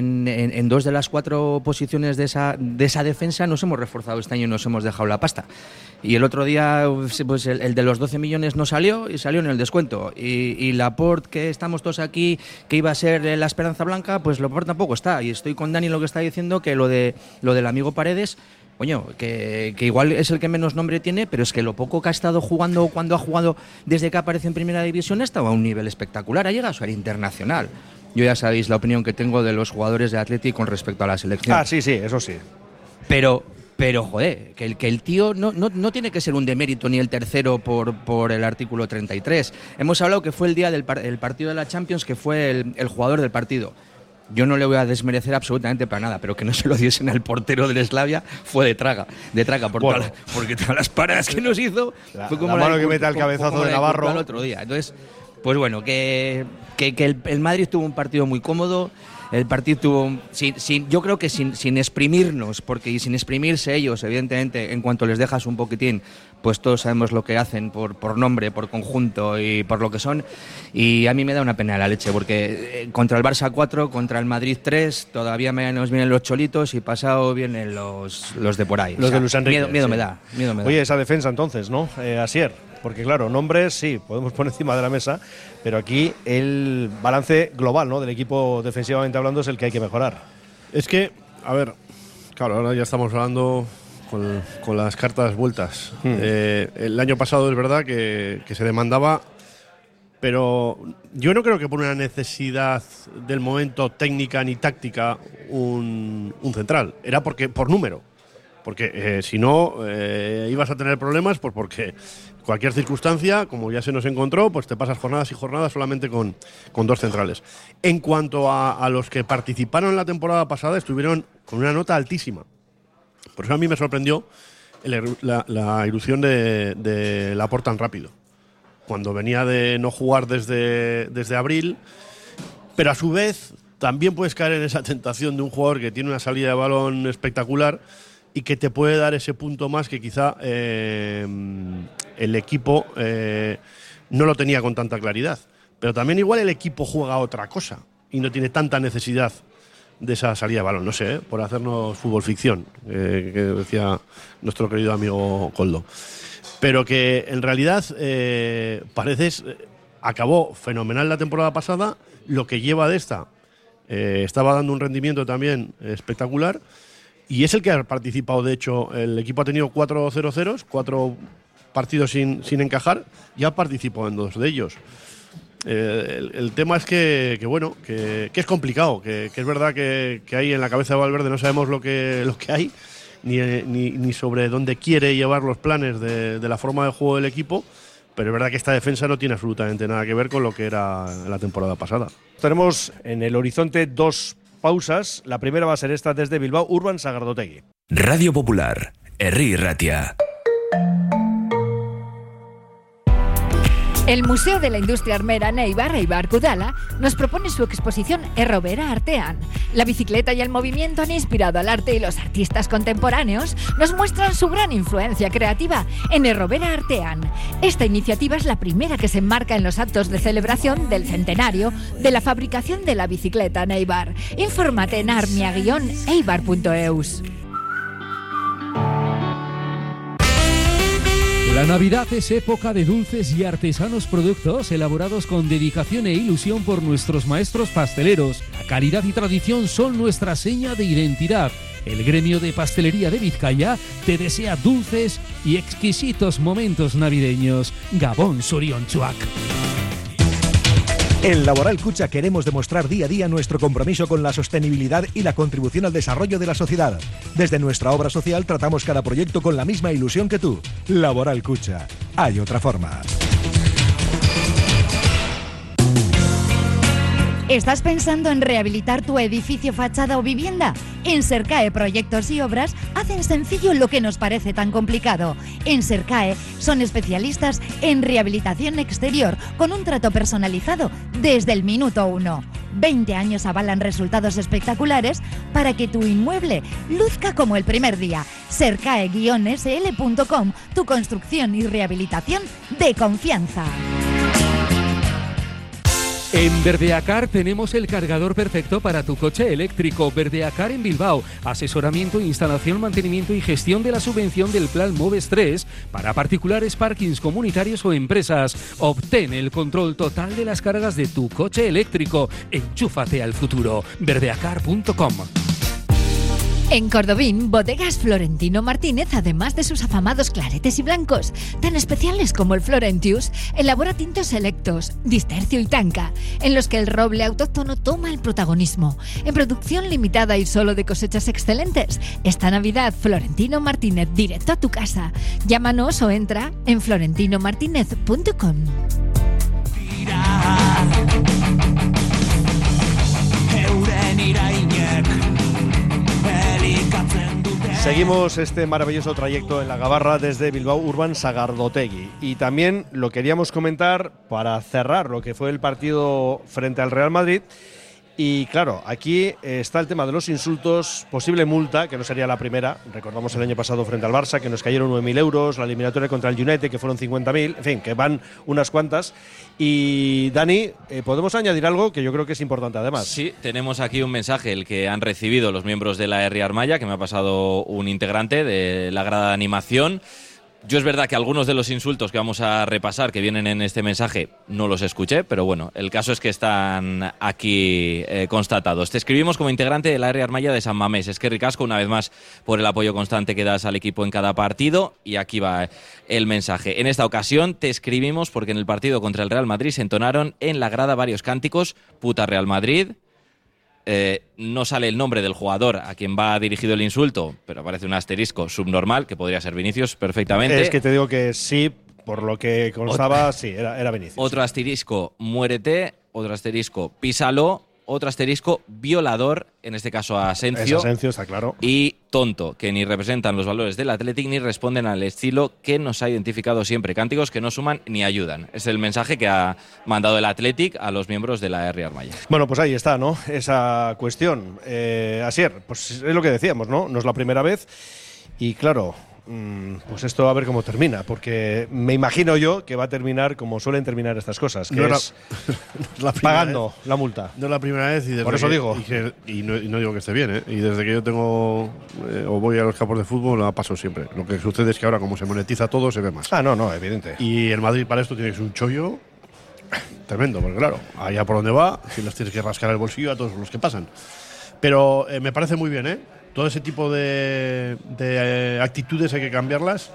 en 2 de las 4 posiciones de esa defensa nos hemos reforzado este año y nos hemos dejado la pasta. Y el otro día pues el de los 12 millones no salió y salió en el descuento. Y Laporte, que estamos todos aquí, que iba a ser la esperanza blanca, pues Laporte tampoco está. Y estoy con Dani lo que está diciendo, que lo del amigo Paredes, coño, que igual es el que menos nombre tiene, pero es que lo poco que ha estado jugando cuando ha jugado desde que aparece en Primera División ha estado a un nivel espectacular, ha llegado a ser internacional. Yo ya sabéis la opinión que tengo de los jugadores de Atleti con respecto a la selección. Ah, sí, eso sí. Pero joder, que el tío no tiene que ser un demérito ni el tercero por el artículo 33. Hemos hablado que fue el día del partido de la Champions, que fue el jugador del partido. Yo no le voy a desmerecer absolutamente para nada, pero que no se lo diesen al portero del Slavia fue de traga porque todas las paradas que nos hizo fue como la mano que mete al cabezazo de Navarro el otro día. Entonces, pues bueno, que el Madrid tuvo un partido muy cómodo. El partido tuvo, yo creo que sin exprimirnos, porque sin exprimirse ellos, evidentemente, en cuanto les dejas un poquitín, pues todos sabemos lo que hacen por nombre, por conjunto y por lo que son. Y a mí me da una pena de la leche, porque contra el Barça 4, contra el Madrid 3, todavía nos vienen los cholitos y pasado vienen los de por ahí. Los de Luis Enrique. Miedo sí. me da. Oye, esa defensa entonces, ¿no? Asier. Porque claro, nombres sí, podemos poner encima de la mesa, pero aquí el balance global, ¿no?, del equipo defensivamente hablando es el que hay que mejorar. Es que, a ver, claro, ahora ya estamos hablando con las cartas vueltas. El año pasado es verdad que se demandaba, pero yo no creo que por una necesidad del momento técnica ni táctica un central. Era por número. Porque si no, ibas a tener problemas, pues porque cualquier circunstancia, como ya se nos encontró, pues te pasas jornadas y jornadas solamente con 2 centrales. En cuanto a los que participaron en la temporada pasada, estuvieron con una nota altísima. Por eso a mí me sorprendió la irrupción de Laporte tan rápido. Cuando venía de no jugar desde abril, pero a su vez también puedes caer en esa tentación de un jugador que tiene una salida de balón espectacular y que te puede dar ese punto más que quizá el equipo no lo tenía con tanta claridad. Pero también igual el equipo juega otra cosa y no tiene tanta necesidad de esa salida de balón. No sé, por hacernos fútbol ficción, que decía nuestro querido amigo Coldo. Pero que en realidad acabó fenomenal la temporada pasada. Lo que lleva de esta estaba dando un rendimiento también espectacular. Y es el que ha participado, de hecho, el equipo ha tenido 4 0-0, 4 partidos sin encajar, y ha participado en 2 de ellos. El tema es que es complicado, que es verdad que ahí en la cabeza de Valverde no sabemos lo que hay, ni sobre dónde quiere llevar los planes de la forma de juego del equipo, pero es verdad que esta defensa no tiene absolutamente nada que ver con lo que era la temporada pasada. Tenemos en el horizonte 2 pausas. La primera va a ser esta desde Bilbao, Urban Sagardotegui. Radio Popular, Herri Ratia. El Museo de la Industria Armera Eibar Kudala nos propone su exposición Errobera Artean. La bicicleta y el movimiento han inspirado al arte y los artistas contemporáneos nos muestran su gran influencia creativa en Errobera Artean. Esta iniciativa es la primera que se enmarca en los actos de celebración del centenario de la fabricación de la bicicleta en Eibar. Infórmate en armia-eibar.eus. La Navidad es época de dulces y artesanos productos elaborados con dedicación e ilusión por nuestros maestros pasteleros. La calidad y tradición son nuestra seña de identidad. El gremio de pastelería de Vizcaya te desea dulces y exquisitos momentos navideños. Gabón Suriontxuak. En Laboral Kutxa queremos demostrar día a día nuestro compromiso con la sostenibilidad y la contribución al desarrollo de la sociedad. Desde nuestra obra social tratamos cada proyecto con la misma ilusión que tú. Laboral Kutxa. Hay otra forma. ¿Estás pensando en rehabilitar tu edificio, fachada o vivienda? En Sercae Proyectos y Obras hacen sencillo lo que nos parece tan complicado. En Sercae son especialistas en rehabilitación exterior con un trato personalizado desde el minuto 1. 20 años avalan resultados espectaculares para que tu inmueble luzca como el primer día. Sercae-sl.com, tu construcción y rehabilitación de confianza. En Verdeacar tenemos el cargador perfecto para tu coche eléctrico. Verdeacar en Bilbao. Asesoramiento, instalación, mantenimiento y gestión de la subvención del Plan Moves 3 para particulares, parkings comunitarios o empresas. Obtén el control total de las cargas de tu coche eléctrico. Enchúfate al futuro. Verdeacar.com. En Cordobín, Bodegas Florentino Martínez, además de sus afamados claretes y blancos, tan especiales como el Florentius, elabora tintos selectos, Distercio y Tanca, en los que el roble autóctono toma el protagonismo. En producción limitada y solo de cosechas excelentes, esta Navidad Florentino Martínez directo a tu casa. Llámanos o entra en florentinomartinez.com. Seguimos este maravilloso trayecto en la Gabarra desde Bilbao Urban Sagardotegui. Y también lo queríamos comentar para cerrar lo que fue el partido frente al Real Madrid. Y claro, aquí está el tema de los insultos, posible multa, que no sería la primera. Recordamos el año pasado frente al Barça, que nos cayeron 9.000 euros, la eliminatoria contra el United, que fueron 50.000, en fin, que van unas cuantas. Y Dani, podemos añadir algo que yo creo que es importante además. Sí, tenemos aquí un mensaje, el que han recibido los miembros de la R. Armaya, que me ha pasado un integrante de la grada de animación. Yo es verdad que algunos de los insultos que vamos a repasar, que vienen en este mensaje, no los escuché, pero bueno, el caso es que están aquí constatados. Te escribimos como integrante de la R. Armaya de San Mamés. Es que ricasco una vez más por el apoyo constante que das al equipo en cada partido, y aquí va el mensaje. En esta ocasión te escribimos porque en el partido contra el Real Madrid se entonaron en la grada varios cánticos: puta Real Madrid. No sale el nombre del jugador a quien va dirigido el insulto, pero aparece un asterisco subnormal, que podría ser Vinicius perfectamente. Es que te digo que sí, por lo que constaba, sí, era Vinicius. Otro asterisco, muérete. Otro asterisco, písalo. Otro asterisco, violador, en este caso a Asensio. Es Asensio, está claro. Y tonto, que ni representan los valores del Athletic ni responden al estilo que nos ha identificado siempre. Cánticos que no suman ni ayudan. Es el mensaje que ha mandado el Athletic a los miembros de la R. Armaya. Bueno, pues ahí está, ¿no? Esa cuestión. Asier, pues es lo que decíamos, ¿no? No es la primera vez. Y claro, pues esto a ver cómo termina, porque me imagino yo que va a terminar como suelen terminar estas cosas, que no es pagando la multa. No es la primera vez, y desde por eso digo. Y no digo que esté bien, ¿eh? Y desde que yo tengo o voy a los campos de fútbol, la paso siempre. Lo que sucede es que ahora, como se monetiza todo, se ve más. No, evidente. Y el Madrid para esto tiene que ser un chollo tremendo, porque claro, allá por donde va, si les tienes que rascar el bolsillo a todos los que pasan. Pero me parece muy bien, ¿eh? Todo ese tipo de actitudes hay que cambiarlas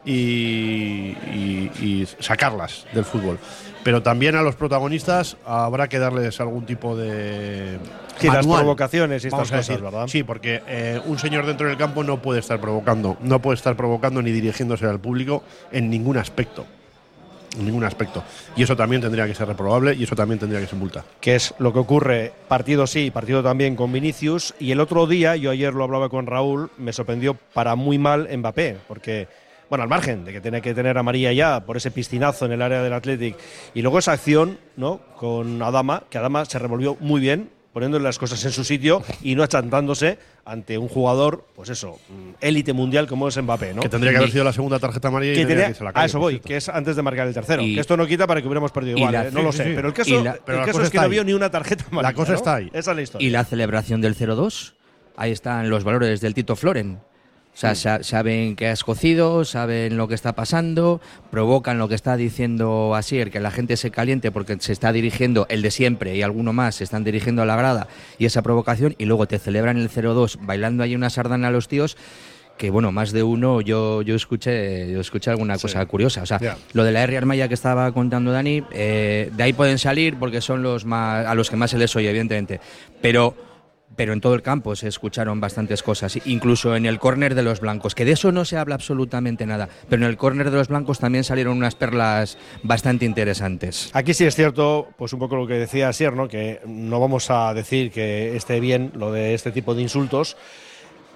y sacarlas del fútbol. Pero también a los protagonistas habrá que darles algún tipo de las provocaciones y estas cosas, ¿verdad? Sí, porque un señor dentro del campo no puede estar provocando ni dirigiéndose al público en ningún aspecto. En ningún aspecto. Y eso también tendría que ser reprobable, y eso también tendría que ser multa. Que es lo que ocurre partido sí, partido también con Vinicius. Y el otro día, yo ayer lo hablaba con Raúl, me sorprendió para muy mal Mbappé, porque, bueno, al margen de que tiene que tener amarilla ya por ese piscinazo en el área del Athletic, y luego esa acción, ¿no?, con Adama, que Adama se revolvió muy bien, poniéndole las cosas en su sitio y no achantándose ante un jugador, pues eso, élite mundial como es Mbappé, ¿no? Que tendría que haber sido la segunda tarjeta amarilla y que se la calle, a eso voy, que es antes de marcar el tercero. Que esto no quita para que hubiéramos perdido igual, no lo sé. Pero el caso es que no vio ni una tarjeta amarilla. La cosa está ahí. Esa es la historia. Y la celebración del 0-2, ahí están los valores del Tito Floren. O sea, saben que has cocido, saben lo que está pasando, provocan lo que está diciendo Asier, que la gente se caliente porque se está dirigiendo el de siempre y alguno más se están dirigiendo a la grada, y esa provocación, y luego te celebran el 0-2 bailando ahí una sardana a los tíos, que bueno, más de uno yo escuché alguna cosa curiosa. O sea, lo de la R. Armaya que estaba contando Dani, de ahí pueden salir porque son a los que más se les oye, evidentemente, pero en todo el campo se escucharon bastantes cosas, incluso en el córner de los blancos, que de eso no se habla absolutamente nada, pero en el córner de los blancos también salieron unas perlas bastante interesantes. Aquí sí es cierto, pues un poco lo que decía Asier, ¿no?, que no vamos a decir que esté bien lo de este tipo de insultos,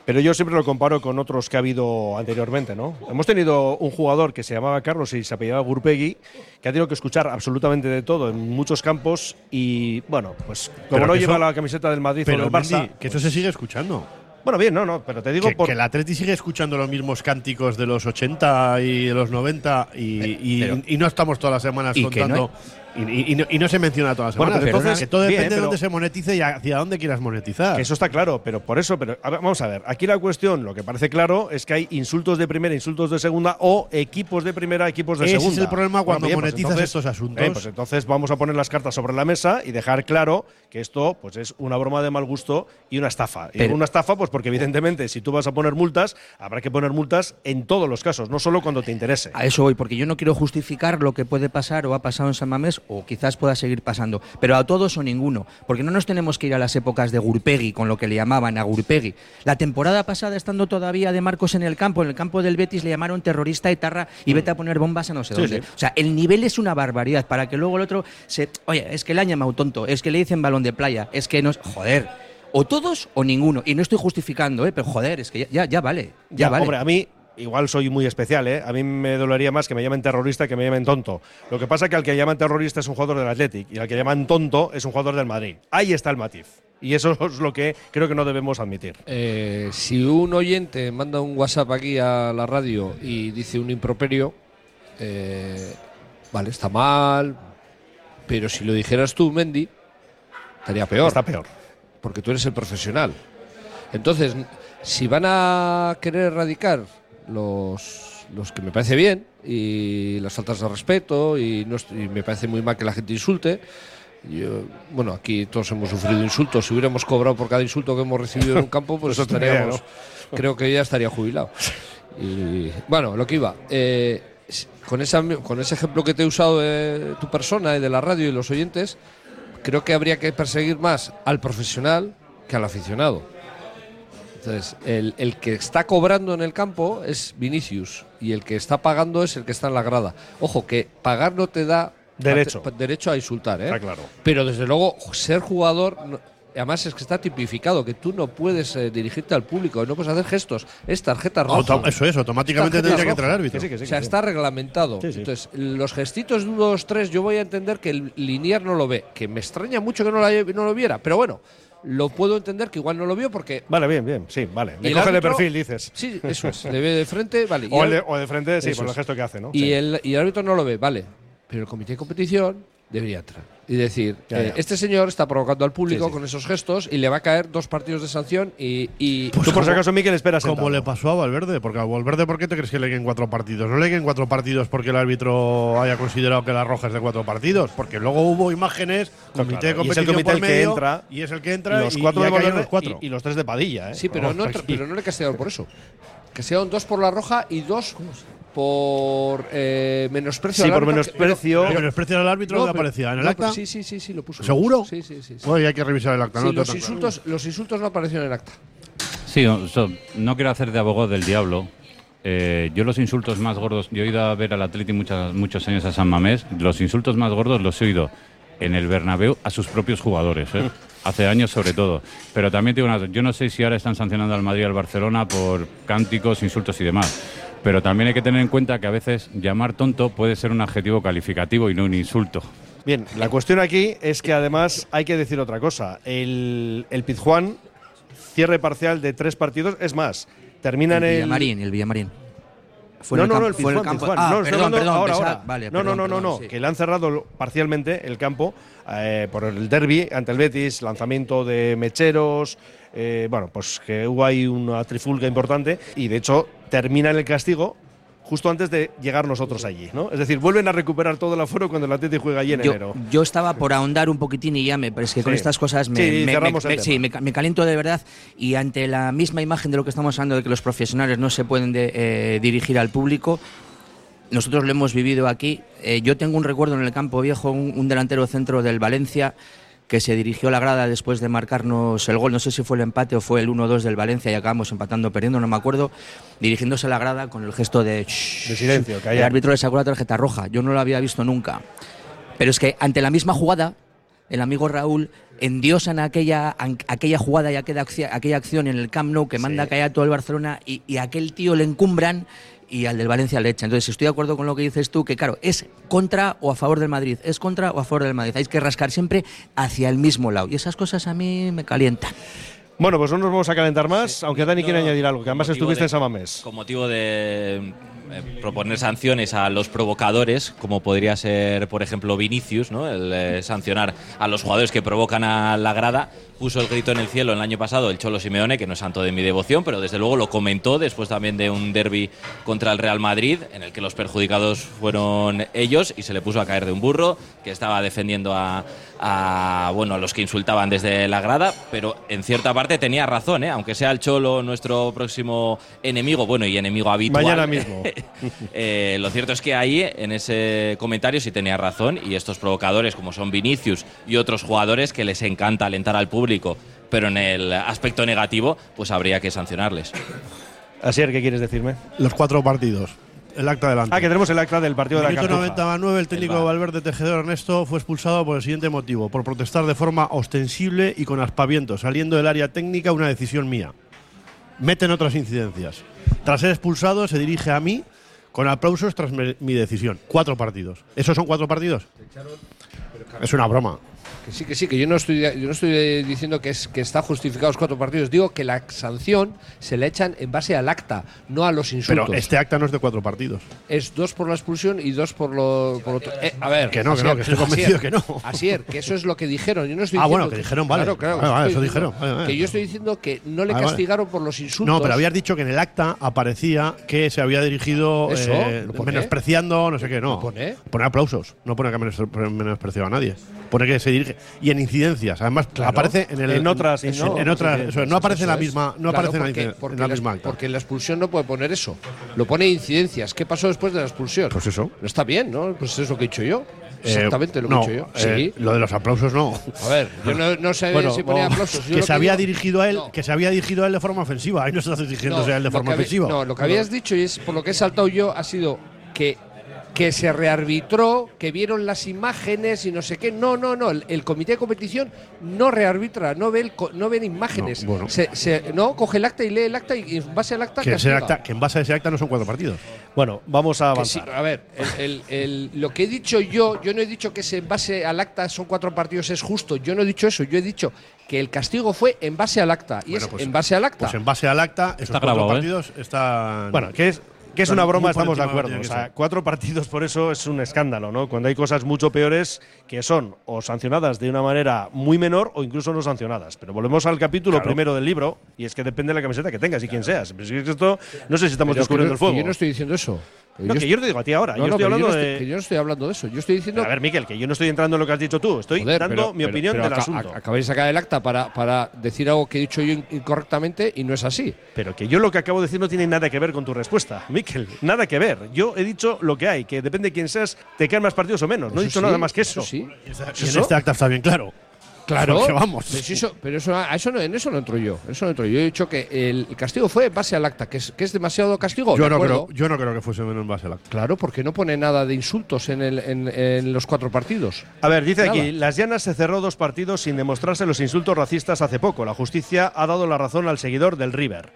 Pero yo siempre lo comparo con otros que ha habido anteriormente, ¿no? Hemos tenido un jugador que se llamaba Carlos y se apellidaba Gurpegui, que ha tenido que escuchar absolutamente de todo en muchos campos y, bueno, pues como no lleva la camiseta del Madrid o del Barça… Mendy, que eso se sigue escuchando. Bueno, bien, no, pero te digo… Que el Atleti sigue escuchando los mismos cánticos de los 80 y de los 90 y no estamos todas las semanas contando… Y no se menciona todas las semanas. Bueno, entonces, que todo depende bien, de dónde se monetice y hacia dónde quieras monetizar. Que eso está claro, pero por eso… Pero vamos a ver, aquí la cuestión, lo que parece claro, es que hay insultos de primera, insultos de segunda o equipos de primera, equipos de segunda. Ese es el problema cuando bien, monetizas pues estos asuntos. Pues entonces vamos a poner las cartas sobre la mesa y dejar claro que esto pues es una broma de mal gusto y una estafa. Y una estafa pues porque evidentemente si tú vas a poner multas, habrá que poner multas en todos los casos, no solo cuando te interese. A eso voy, porque yo no quiero justificar lo que puede pasar o ha pasado en San Mamés o quizás pueda seguir pasando, pero a todos o ninguno, porque no nos tenemos que ir a las épocas de Gurpegui, con lo que le llamaban a Gurpegui. La temporada pasada, estando todavía de Marcos en el campo del Betis le llamaron terrorista etarra y vete a poner bombas a no sé dónde. Sí. O sea, el nivel es una barbaridad, para que luego el otro oye, es que le han llamado tonto, es que le dicen balón de playa, es que no es… Joder, o todos o ninguno, y no estoy justificando, pero joder, es que ya vale, ya vale. Hombre, a mí… Igual soy muy especial, ¿eh? A mí me dolería más que me llamen terrorista que me llamen tonto. Lo que pasa es que al que llaman terrorista es un jugador del Athletic y al que llaman tonto es un jugador del Madrid. Ahí está el matiz. Y eso es lo que creo que no debemos admitir. Si un oyente manda un WhatsApp aquí a la radio y dice un improperio, vale, está mal, pero si lo dijeras tú, Mendy, estaría peor. Está peor. Porque tú eres el profesional. Entonces, si van a querer erradicar los que me parece bien y las faltas de respeto y me parece muy mal que la gente insulte. Bueno, aquí todos hemos sufrido insultos. Si hubiéramos cobrado por cada insulto que hemos recibido en un campo, pues estaríamos, creo que ya estaría jubilado. Y bueno, lo que iba, con ese ejemplo que te he usado de tu persona y de la radio y los oyentes, creo que habría que perseguir más al profesional que al aficionado. Entonces, el que está cobrando en el campo es Vinicius y el que está pagando es el que está en la grada. Ojo, que pagar no te da derecho a insultar, ¿eh? Está claro. Pero desde luego, ser jugador, además es que está tipificado, que tú no puedes dirigirte al público, no puedes hacer gestos, es tarjeta roja. Eso es, automáticamente tendría que entrar el árbitro. Sí, o sea, está reglamentado. Sí. Entonces, los gestitos de 1, 2, 3, yo voy a entender que el Linier no lo ve, que me extraña mucho que no lo viera, pero bueno, lo puedo entender que igual no lo vio porque… Vale, bien, sí, vale. Le coge de perfil, dices. Sí, eso es. Le ve de frente, vale. O de frente, sí, por el gesto que hace, ¿no? Y el árbitro no lo ve, vale. Pero el comité de competición debería entrar y decir, este señor está provocando al público con esos gestos y le va a caer 2 partidos de sanción y pues tú por si acaso, Mikel, esperas como le pasó a Valverde, porque a Valverde, ¿por qué te crees que le queden 4 partidos? No le queden 4 partidos porque el árbitro haya considerado que la roja es de 4 partidos, porque luego hubo imágenes, comité de competición y es el comité medio, que entra, y es el que entra los 4 de Valverde los 4 y los 3 de Padilla, ¿eh? Sí, pero no le castigaron por eso. Que sean 2 por la roja y 2 por menosprecio al árbitro. Por menosprecio. Menosprecio al árbitro no aparecía en el acta. Sí, lo puso. ¿Seguro? Sí. Bueno, hay que revisar el acta. Sí, los insultos no aparecieron en el acta. Sí, no quiero hacer de abogado del diablo. Yo los insultos más gordos, yo he ido a ver al Atleti muchos años a San Mamés, los insultos más gordos los he oído en el Bernabéu a sus propios jugadores, hace años sobre todo. Pero también digo yo no sé si ahora están sancionando al Madrid y al Barcelona por cánticos, insultos y demás. Pero también hay que tener en cuenta que a veces llamar tonto puede ser un adjetivo calificativo y no un insulto. Bien, la cuestión aquí es que además hay que decir otra cosa. El Pizjuán, cierre parcial de 3 partidos, es más, termina en el Villamarín. El Pizjuán. Perdón. Ahora. Vale, no, sí. que le han cerrado parcialmente el campo por el derbi ante el Betis, lanzamiento de mecheros, pues que hubo ahí una trifulca importante y de hecho terminan el castigo justo antes de llegar nosotros allí, ¿no? Es decir, vuelven a recuperar todo el aforo cuando el Atleti juega allí en enero. Yo estaba por ahondar un poquitín y pero es que con estas cosas me caliento de verdad, y ante la misma imagen de lo que estamos hablando de que los profesionales no se pueden dirigir al público, nosotros lo hemos vivido aquí. Yo tengo un recuerdo en el Campo Viejo, un delantero centro del Valencia que se dirigió a la grada después de marcarnos el gol, no sé si fue el empate o fue el 1-2 del Valencia y acabamos empatando perdiendo, no me acuerdo, dirigiéndose a la grada con el gesto de silencio, el árbitro le sacó la tarjeta roja, yo no lo había visto nunca, pero es que ante la misma jugada el amigo Raúl, endiosan aquella jugada y aquella acción en el Camp Nou que manda a caer a todo el Barcelona y a aquel tío le encumbran y al del Valencia le echan. Entonces estoy de acuerdo con lo que dices tú, que claro, es contra o a favor del Madrid, es contra o a favor del Madrid. Hay que rascar siempre hacia el mismo lado y esas cosas a mí me calientan. Bueno, pues no nos vamos a calentar más, aunque Dani quiere añadir algo, que además estuviste en Samamés. Con motivo de proponer sanciones a los provocadores, como podría ser, por ejemplo, Vinicius, ¿no? El sancionar a los jugadores que provocan a la grada. Puso el grito en el cielo el año pasado el Cholo Simeone, que no es santo de mi devoción, pero desde luego lo comentó después también de un derbi contra el Real Madrid, en el que los perjudicados fueron ellos, y se le puso a caer de un burro, que estaba defendiendo a los que insultaban desde la grada, pero en cierta parte tenía razón, aunque sea el Cholo nuestro próximo enemigo, bueno, y enemigo habitual. Mañana mismo. Lo cierto es que ahí, en ese comentario, sí tenía razón, y estos provocadores, como son Vinicius y otros jugadores que les encanta alentar al público, pero en el aspecto negativo, pues habría que sancionarles. Asier, ¿qué quieres decirme? Los 4 partidos. El acta delante. Que tenemos el acta del partido de la Cartuja. Minuto 99, el técnico Valverde Tejedor Ernesto fue expulsado por el siguiente motivo: por protestar de forma ostensible y con aspavientos, saliendo del área técnica, una decisión mía. Meten otras incidencias. Tras ser expulsado, se dirige a mí con aplausos tras mi decisión. 4 partidos. ¿Esos son 4 partidos? Es una broma. Que sí, que yo no estoy diciendo que está justificado los 4 partidos. Digo que la sanción se le echan en base al acta, no a los insultos. Pero este acta no es de 4 partidos. Es 2 por la expulsión y 2 por otro. A ver, que no, que estoy convencido que no. Asier, que eso es lo que dijeron. Yo no estoy bueno, que dijeron, vale. Claro, eso dijeron. Que yo estoy diciendo que no le castigaron por los insultos. No, pero habías dicho que en el acta aparecía que se había dirigido menospreciando, no sé qué. No, pone aplausos. No pone que ha menospreciado a nadie. Pone que se dirige. Y en incidencias. Además, aparece en otras. No aparece en la misma. No aparece en la misma acta. Porque en la expulsión no puede poner eso. Lo pone incidencias. ¿Qué pasó después de la expulsión? Pues eso. No está bien, ¿no? Pues es lo que he dicho yo. Exactamente lo que he dicho yo. Sí. Lo de los aplausos no. A ver, yo no sé si ponía aplausos. Que se había dirigido a él, que se había dirigido a él de forma ofensiva. Ahí no se está dirigiéndose a él de forma ofensiva. No, lo que habías dicho, y es por lo que he saltado yo, ha sido que se rearbitró, que vieron las imágenes y no sé qué. No. El comité de competición no rearbitra, no ve imágenes. Coge el acta y lee el acta y en base al acta que en base a ese acta no son 4 partidos. Bueno, vamos a avanzar. Sí, a ver, lo que he dicho yo no he dicho que en base al acta son 4 partidos, es justo. Yo no he dicho eso. Yo he dicho que el castigo fue en base al acta. Y en base al acta. Pues en base al acta, esos 4 partidos están. Bueno, que es una broma, estamos de acuerdo. O sea, 4 partidos por eso es un escándalo, ¿no? Cuando hay cosas mucho peores que son o sancionadas de una manera muy menor o incluso no sancionadas. Pero volvemos al capítulo primero del libro, y es que depende de la camiseta que tengas y quién seas. Pero si es que esto, no sé si estamos descubriendo el fuego. Yo no estoy diciendo eso. Que yo te digo a ti ahora. Yo no estoy hablando de eso. Yo estoy diciendo. Pero a ver, Miquel, que yo no estoy entrando en lo que has dicho tú. Estoy dando mi opinión del asunto. Acabáis de sacar el acta para decir algo que he dicho yo incorrectamente y no es así. Pero que yo lo que acabo de decir no tiene nada que ver con tu respuesta, Miquel. Nada que ver. Yo he dicho lo que hay, que depende de quién seas, te quedan más partidos o menos. No he dicho nada más que eso. Sí. Y en este acta está bien claro. Claro, porque vamos. Pero en eso no entro yo. Yo he dicho que el castigo fue en base al acta, que es demasiado castigo. Yo no creo que fuese en base al acta. Claro, porque no pone nada de insultos en los 4 partidos. A ver, dice aquí, Las Llanas se cerró 2 partidos sin demostrarse los insultos racistas hace poco. La justicia ha dado la razón al seguidor del River.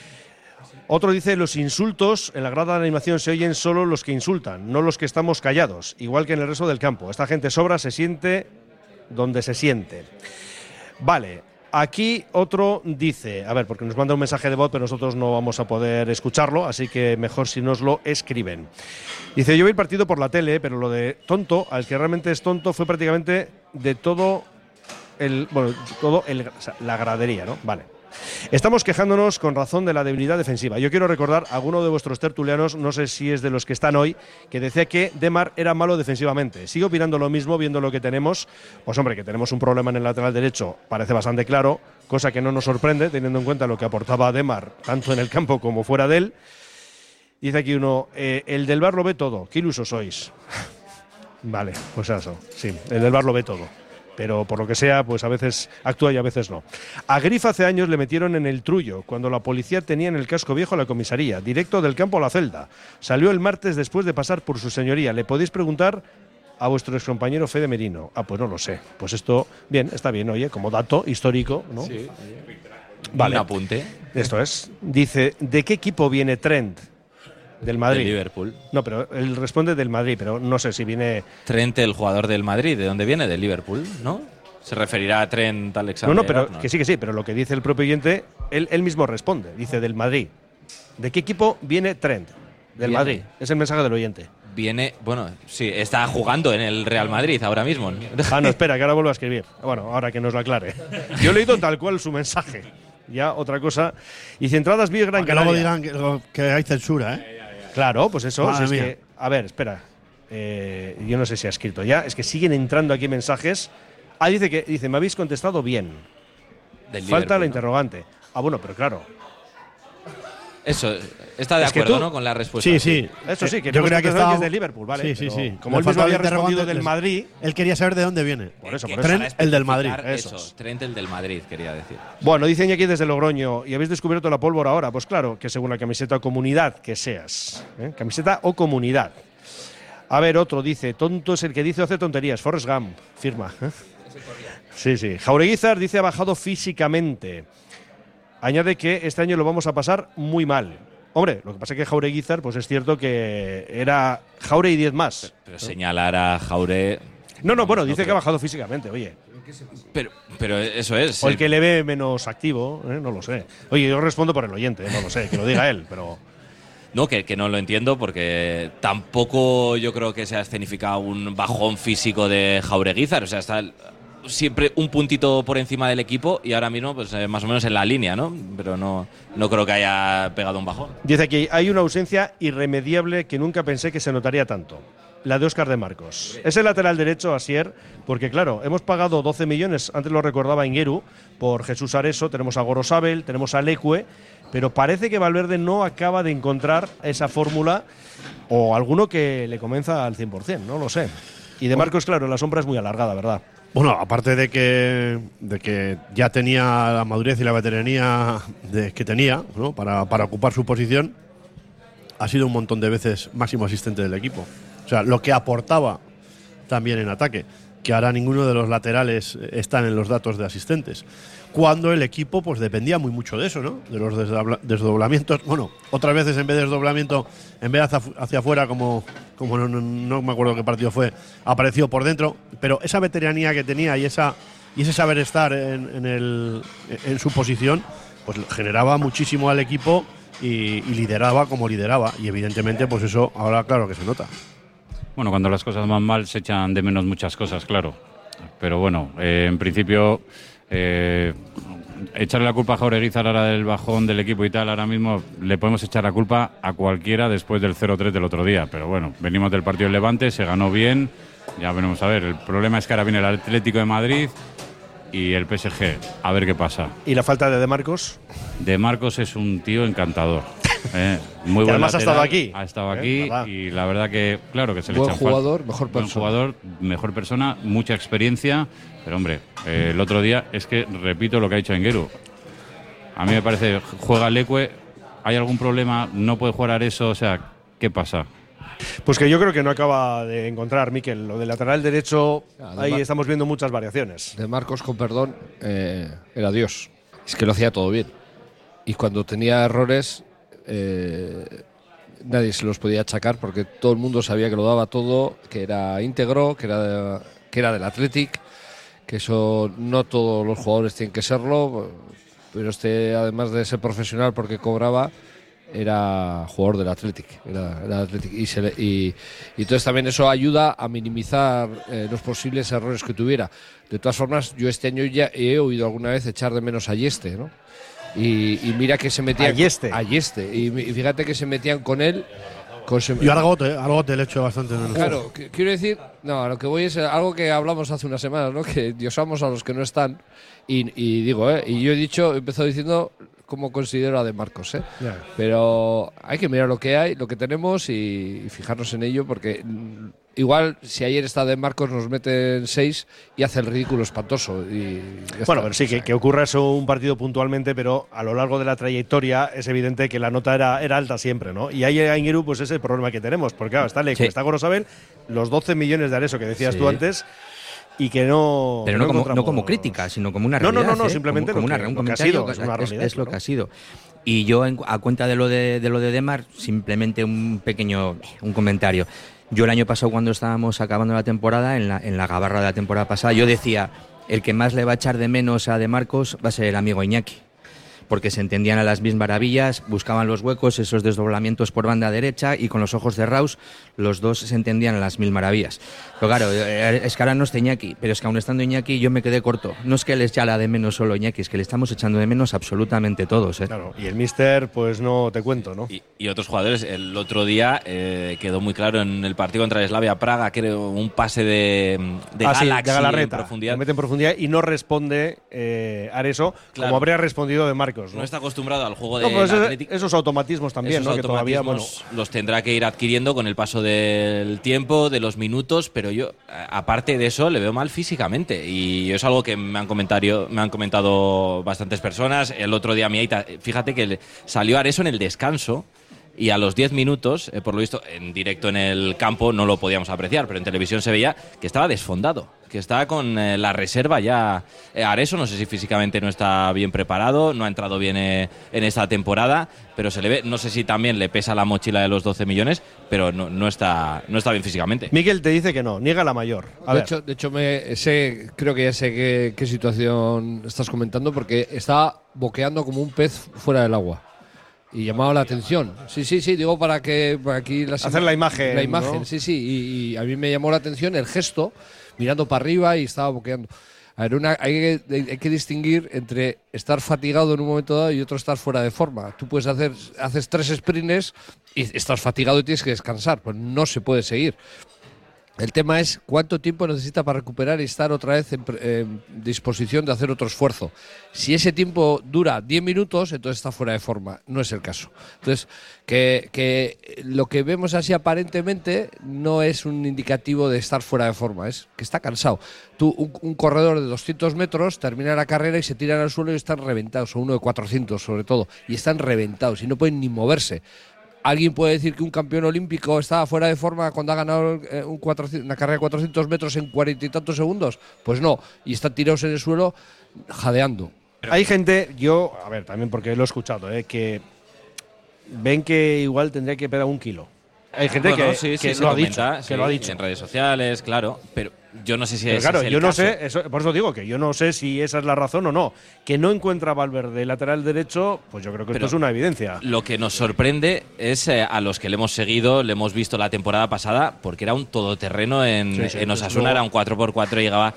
Otro dice, los insultos en la grada de animación se oyen solo los que insultan, no los que estamos callados, igual que en el resto del campo. Esta gente sobra, se siente donde se siente. Vale, aquí otro dice, a ver, porque nos manda un mensaje de voz, pero nosotros no vamos a poder escucharlo, así que mejor si nos lo escriben. Dice, yo vi el partido por la tele, pero lo de tonto, al que realmente es tonto, fue prácticamente de todo la gradería, ¿no? Vale. Estamos quejándonos con razón de la debilidad defensiva. Yo quiero recordar a alguno de vuestros tertulianos, no sé si es de los que están hoy, que decía que Demar era malo defensivamente. Sigo opinando lo mismo, viendo lo que tenemos. Pues hombre, que tenemos un problema en el lateral derecho, parece bastante claro, cosa que no nos sorprende, teniendo en cuenta lo que aportaba Demar, tanto en el campo como fuera de él. Dice aquí uno, el del VAR lo ve todo, qué ilusos sois. Vale, pues eso, sí, el del VAR lo ve todo. Pero por lo que sea, pues a veces actúa y a veces no. A Grif hace años le metieron en el trullo, cuando la policía tenía en el casco viejo a la comisaría, directo del campo a la celda. Salió el martes después de pasar por su señoría. Le podéis preguntar a vuestro excompañero Fede Merino. Pues no lo sé. Pues esto, bien, está bien, oye, como dato histórico, ¿no? Sí. Vale. Un apunte. Esto es. Dice, ¿de qué equipo viene Trent? Del Madrid. De Liverpool. No, pero él responde del Madrid, pero no sé si viene… Trent, el jugador del Madrid, ¿de dónde viene? Del Liverpool, ¿no? Se referirá a Trent Alexander. No, pero que sí, pero lo que dice el propio oyente, él mismo responde, dice del Madrid. ¿De qué equipo viene Trent? Del Madrid. Es el mensaje del oyente. Viene, bueno, sí, está jugando en el Real Madrid ahora mismo. No, espera, que ahora vuelvo a escribir. Bueno, ahora que nos lo aclare. Yo he leído tal cual su mensaje. Ya, otra cosa. Y si entradas vi Gran Canaria. Que luego dirán que hay censura, ¿eh? Claro, pues eso. Madre es mía. que, a ver, espera. Yo no sé si ha escrito ya. Es que siguen entrando aquí mensajes. Dice, me habéis contestado bien. Del Falta Liverpool, la ¿no? interrogante. Bueno, pero claro. Eso, está de Es que acuerdo, tú- ¿no? Con la respuesta. Sí. Eso sí, que yo no creía que estaba estaba es de Liverpool, vale. Sí. pero Como Le él mismo faltaba había el respondido interrogante, del Madrid. Él quería saber de dónde viene. Por eso. Trent, el del Madrid. Eso. Trent, el del Madrid, quería decir. Bueno, dicen aquí desde Logroño, y habéis descubierto la pólvora ahora. Pues claro, que según la camiseta o comunidad que seas. Camiseta o comunidad. A ver, otro dice, tonto es el que dice o hace tonterías. Forrest Gump, firma. Sí. Jaureguizar dice, ha bajado físicamente. Añade que este año lo vamos a pasar muy mal. Hombre, lo que pasa es que Jaureguizar, pues es cierto que era Jaure y 10 más. Pero señalar a Jaure… Bueno, dice que ha bajado físicamente, oye. Pero eso es. O el que le ve menos activo, no lo sé. Oye, yo respondo por el oyente, no lo sé, que lo diga él, pero… No, que no lo entiendo porque tampoco yo creo que se ha escenificado un bajón físico de Jaureguizar. O sea, está siempre un puntito por encima del equipo y ahora mismo pues más o menos en la línea, ¿no? Pero no creo que haya pegado un bajón. Dice aquí, hay una ausencia irremediable que nunca pensé que se notaría tanto. La de Óscar de Marcos. Es el lateral derecho, Asier, porque claro, hemos pagado 12 millones, antes lo recordaba Ingueru, por Jesús Areso, tenemos a Gorosabel, tenemos a Leque, pero parece que Valverde no acaba de encontrar esa fórmula o alguno que le convenza al 100%, no lo sé. Y de Marcos, claro, la sombra es muy alargada, ¿verdad? Bueno, aparte de que ya tenía la madurez y la veteranía que tenía, ¿no? para ocupar su posición, ha sido un montón de veces máximo asistente del equipo. O sea, lo que aportaba también en ataque, que ahora ninguno de los laterales están en los datos de asistentes. Cuando el equipo pues dependía muy mucho de eso, ¿no? De los desdoblamientos. Bueno, otras veces en vez de desdoblamiento, en vez de hacia afuera, como no me acuerdo qué partido fue, apareció por dentro. Pero esa veteranía que tenía y ese saber estar en su posición, pues generaba muchísimo al equipo y lideraba como lideraba. Y evidentemente, pues eso ahora claro que se nota. Bueno, cuando las cosas van mal se echan de menos muchas cosas, claro. Pero bueno, en principio… echarle la culpa a Jaureguizar ahora del bajón del equipo y tal, ahora mismo le podemos echar la culpa a cualquiera después del 0-3 del otro día, pero bueno, venimos del partido del Levante, se ganó bien, ya veremos a ver, el problema es que ahora viene el Atlético de Madrid y el PSG, a ver qué pasa. ¿Y la falta de Marcos? De Marcos es un tío encantador. Muy buen además lateral, ha estado aquí. ¿verdad? Y la verdad que, claro, que se le Buen echan jugador, falta. mejor Buen persona. jugador, mejor persona, mucha experiencia. Pero hombre, el otro día es que repito lo que ha dicho Ingueru. A mí me parece, juega Leque, ¿hay algún problema? ¿No puede jugar Areso? O sea, ¿qué pasa? Pues que yo creo que no acaba de encontrar, Miquel. Lo del lateral derecho, ahí estamos viendo muchas variaciones. De Marcos, con perdón, era Dios. Es que lo hacía todo bien. Y cuando tenía errores, nadie se los podía achacar porque todo el mundo sabía que lo daba todo, que era íntegro, que era del Athletic, que eso no todos los jugadores tienen que serlo, pero además de ser profesional porque cobraba, era jugador del Athletic, era Athletic y entonces también eso ayuda a minimizar los posibles errores que tuviera. De todas formas, yo este año ya he oído alguna vez echar de menos a Yeste, ¿no? Y mira que se metían a Yeste y fíjate que se metían con él. Yo Argote le echo bastante menos. Claro, quiero decir, no, a lo que voy es algo que hablamos hace unas semanas, ¿no? Que diosamos a los que no están y digo, y yo he empezado diciendo cómo considero a De Marcos, Pero hay que mirar lo que hay, lo que tenemos y fijarnos en ello porque igual si ayer está De Marcos nos meten 6 y hace el ridículo espantoso. Y bueno, pero sí, que ocurra eso un partido puntualmente, pero a lo largo de la trayectoria es evidente que la nota era alta siempre, ¿no? Y ahí en Ingeru, pues es el problema que tenemos, porque claro, está Leque, está Gorosabel, los 12 millones de Areso que decías tú antes, y que no. Pero no como crítica, sino como una realidad. No, simplemente como un comentario. Es lo que ha sido. Y yo, a cuenta de lo de Demar, simplemente un comentario. Yo el año pasado, cuando estábamos acabando la temporada, en la gabarra de la temporada pasada, yo decía, el que más le va a echar de menos a De Marcos va a ser el amigo Iñaki. Porque se entendían a las mismas maravillas, buscaban los huecos, esos desdoblamientos por banda derecha, y con los ojos cerrados los dos se entendían a las mil maravillas. Pero claro, es que ahora no está Iñaki, pero es que aún estando Iñaki yo me quedé corto. No es que les echa la de menos solo Iñaki, es que le estamos echando de menos absolutamente todos. Claro, y el míster, pues no te cuento, ¿no? Y otros jugadores, el otro día quedó muy claro en el partido contra el Slavia Praga, creo, un pase de Galarreta, en profundidad. Lo mete en profundidad y no responde Areso, como habría respondido De Marcos. No está acostumbrado al juego de Atlético. Esos automatismos también, esos que todavía los tendrá que ir adquiriendo con el paso del tiempo, de los minutos, pero yo, aparte de eso, le veo mal físicamente. Y es algo que me han comentado bastantes personas. El otro día mi aita, fíjate que salió Areso en el descanso. Y a los 10 minutos, por lo visto, en directo en el campo no lo podíamos apreciar, pero en televisión se veía que estaba desfondado, que estaba con la reserva ya. Areso, no sé si físicamente no está bien preparado, no ha entrado bien en esta temporada, pero se le ve, no sé si también le pesa la mochila de los 12 millones, pero no está bien físicamente. Miguel te dice que no, niega la mayor. De hecho creo que ya sé qué situación estás comentando, porque está boqueando como un pez fuera del agua. Y llamaba la atención. Sí, digo para que aquí hacer la imagen. La imagen, ¿no? sí. Y a mí me llamó la atención el gesto, mirando para arriba y estaba boqueando. A ver, hay que distinguir entre estar fatigado en un momento dado y otro estar fuera de forma. Tú haces 3 sprints y estás fatigado y tienes que descansar. Pues no se puede seguir. El tema es cuánto tiempo necesita para recuperar y estar otra vez en disposición de hacer otro esfuerzo. Si ese tiempo dura 10 minutos, entonces está fuera de forma. No es el caso. Entonces, que lo que vemos así aparentemente no es un indicativo de estar fuera de forma, es que está cansado. Tú, un corredor de 200 metros termina la carrera y se tiran al suelo y están reventados, o uno de 400 sobre todo, y están reventados y no pueden ni moverse. ¿Alguien puede decir que un campeón olímpico estaba fuera de forma cuando ha ganado una carrera de 400 metros en 40 y tantos segundos? Pues no, y están tirados en el suelo jadeando. Hay gente, también porque lo he escuchado, que ven que igual tendría que pedar 1 kilo. Hay gente que lo ha dicho. En redes sociales, claro, pero yo no sé si es el caso. Sé, por eso digo que yo no sé si esa es la razón o no. Que no encuentra Valverde lateral derecho, pues yo creo que esto es una evidencia. Lo que nos sorprende es a los que le hemos seguido, le hemos visto la temporada pasada, porque era un todoterreno en Osasuna, era un 4x4, llegaba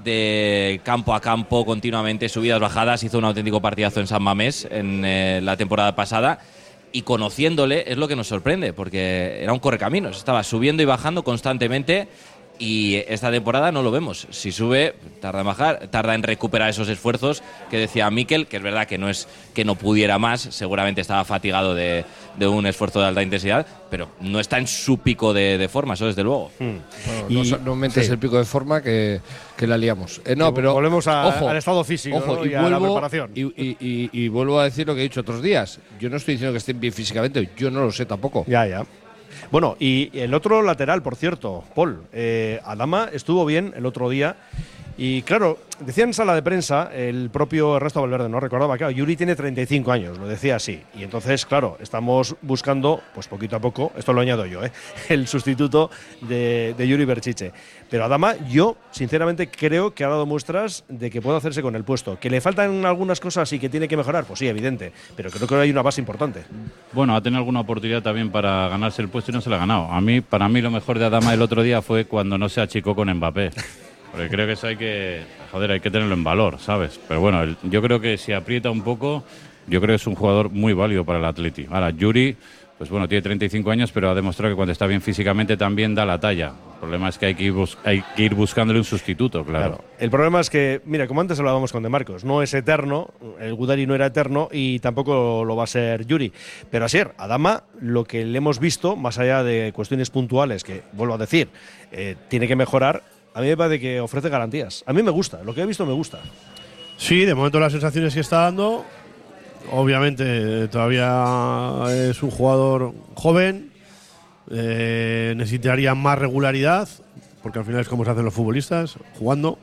de campo a campo continuamente, subidas, bajadas, hizo un auténtico partidazo en San Mamés en la temporada pasada. Y conociéndole es lo que nos sorprende, porque era un correcaminos, estaba subiendo y bajando constantemente, y esta temporada no lo vemos. Si sube, tarda en bajar, tarda en recuperar esos esfuerzos que decía Mikel, que es verdad que no es que no pudiera más, seguramente estaba fatigado de un esfuerzo de alta intensidad, pero no está en su pico de forma, eso desde luego. Bueno, no mentes el pico de forma que la liamos. Pero volvemos al estado físico, y a la preparación. Y vuelvo a decir lo que he dicho otros días. Yo no estoy diciendo que estén bien físicamente, yo no lo sé tampoco. Ya. Bueno, y el otro lateral, por cierto, Paul, Adama estuvo bien el otro día. Y claro, decía en sala de prensa el propio Ernesto Valverde, no recordaba, claro, Yuri tiene 35 años, lo decía así. Y entonces, claro, estamos buscando, pues poquito a poco, esto lo añado yo, el sustituto de Yuri Berchiche. Pero Adama, yo sinceramente creo que ha dado muestras de que puede hacerse con el puesto. Que le faltan algunas cosas y que tiene que mejorar, pues sí, evidente. Pero creo que hay una base importante. Bueno, ha tenido alguna oportunidad también para ganarse el puesto y no se la ha ganado. Para mí lo mejor de Adama el otro día fue cuando no se achicó con Mbappé. Porque creo que eso hay que tenerlo en valor, ¿sabes? Pero bueno, yo creo que si aprieta un poco, yo creo que es un jugador muy válido para el Atleti. Ahora, Yuri, pues bueno, tiene 35 años, pero ha demostrado que cuando está bien físicamente también da la talla. El problema es que hay que ir buscándole un sustituto, claro. El problema es que, mira, como antes hablábamos con De Marcos, no es eterno, el Gudari no era eterno y tampoco lo va a ser Yuri. Pero así, Adama, lo que le hemos visto, más allá de cuestiones puntuales, que vuelvo a decir, tiene que mejorar, a mí me parece que ofrece garantías. A mí me gusta, lo que he visto me gusta. Sí, de momento las sensaciones que está dando, obviamente todavía es un jugador joven, necesitaría más regularidad, porque al final es como se hacen los futbolistas, jugando.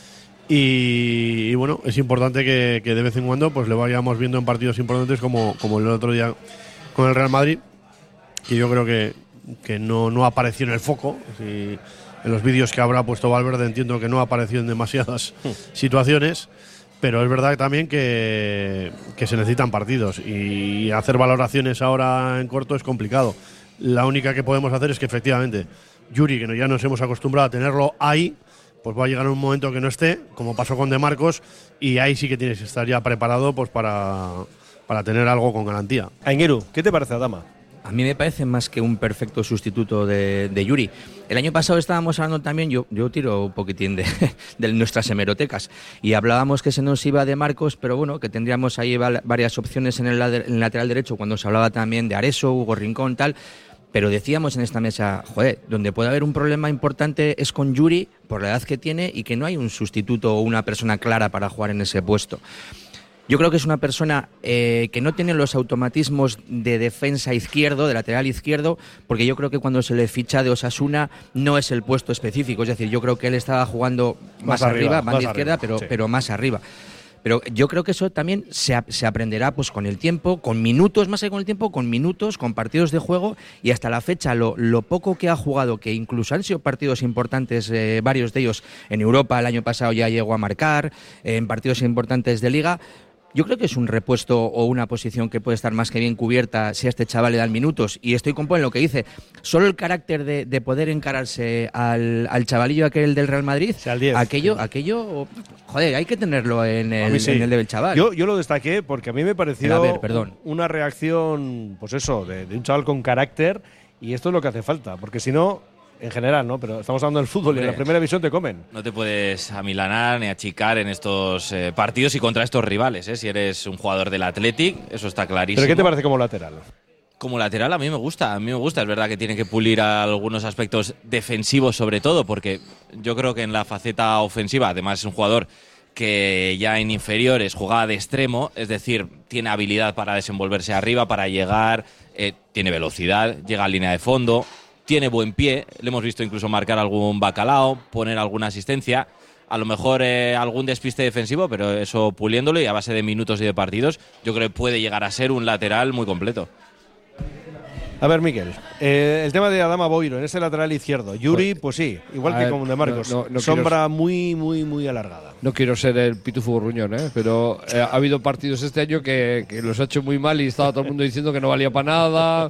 Y bueno, es importante que de vez en cuando pues le vayamos viendo en partidos importantes como el otro día con el Real Madrid, que yo creo que no apareció en el foco. En los vídeos que habrá puesto Valverde entiendo que no apareció en demasiadas situaciones. Pero es verdad también que se necesitan partidos y hacer valoraciones ahora en corto es complicado. La única que podemos hacer es que efectivamente Yuri, que ya nos hemos acostumbrado a tenerlo ahí, pues va a llegar un momento que no esté, como pasó con De Marcos, y ahí sí que tienes que estar ya preparado pues para tener algo con garantía. Aingeru, ¿qué te parece Adama? A mí me parece más que un perfecto sustituto de Yuri. El año pasado estábamos hablando también, yo tiro un poquitín de nuestras hemerotecas, y hablábamos que se nos iba De Marcos, pero bueno, que tendríamos ahí varias opciones en el lateral derecho, cuando se hablaba también de Areso, Hugo Rincón, tal. Pero decíamos en esta mesa, joder, donde puede haber un problema importante es con Yuri, por la edad que tiene, y que no hay un sustituto o una persona clara para jugar en ese puesto. Yo creo que es una persona que no tiene los automatismos de defensa izquierdo, de lateral izquierdo, porque yo creo que cuando se le ficha de Osasuna no es el puesto específico. Es decir, yo creo que él estaba jugando más arriba, banda izquierda, pero más arriba. Pero yo creo que eso también se aprenderá pues con el tiempo, con minutos, más que con el tiempo, con minutos, con partidos de juego, y hasta la fecha lo poco que ha jugado, que incluso han sido partidos importantes, varios de ellos en Europa, el año pasado ya llegó a marcar, en partidos importantes de Liga. Yo creo que es un repuesto o una posición que puede estar más que bien cubierta si a este chaval le dan minutos. Y estoy con Paul en lo que dice. Solo el carácter de poder encararse al chavalillo aquel del Real Madrid, aquello, joder, hay que tenerlo en el del chaval. Yo lo destaqué porque a mí me pareció una reacción, pues eso, de un chaval con carácter, y esto es lo que hace falta, porque si no, en general, ¿no? Pero estamos hablando del fútbol y en la primera división te comen. No te puedes amilanar ni achicar en estos partidos y contra estos rivales, ¿eh? Si eres un jugador del Athletic, eso está clarísimo. ¿Pero qué te parece como lateral? Como lateral a mí me gusta. Es verdad que tiene que pulir algunos aspectos defensivos sobre todo, porque yo creo que en la faceta ofensiva, además es un jugador que ya en inferiores jugaba de extremo, es decir, tiene habilidad para desenvolverse arriba, para llegar, tiene velocidad, llega a línea de fondo, tiene buen pie, le hemos visto incluso marcar algún bacalao, poner alguna asistencia, a lo mejor algún despiste defensivo, pero eso puliéndolo y a base de minutos y de partidos, yo creo que puede llegar a ser un lateral muy completo. A ver, Miquel, el tema de Adama Boiro en ese lateral izquierdo. Yuri, pues sí, igual que con De Marcos, sombra muy alargada. No quiero ser el pitufo burruñón, pero ha habido partidos este año que los ha hecho muy mal y estaba todo el mundo diciendo que no valía para nada.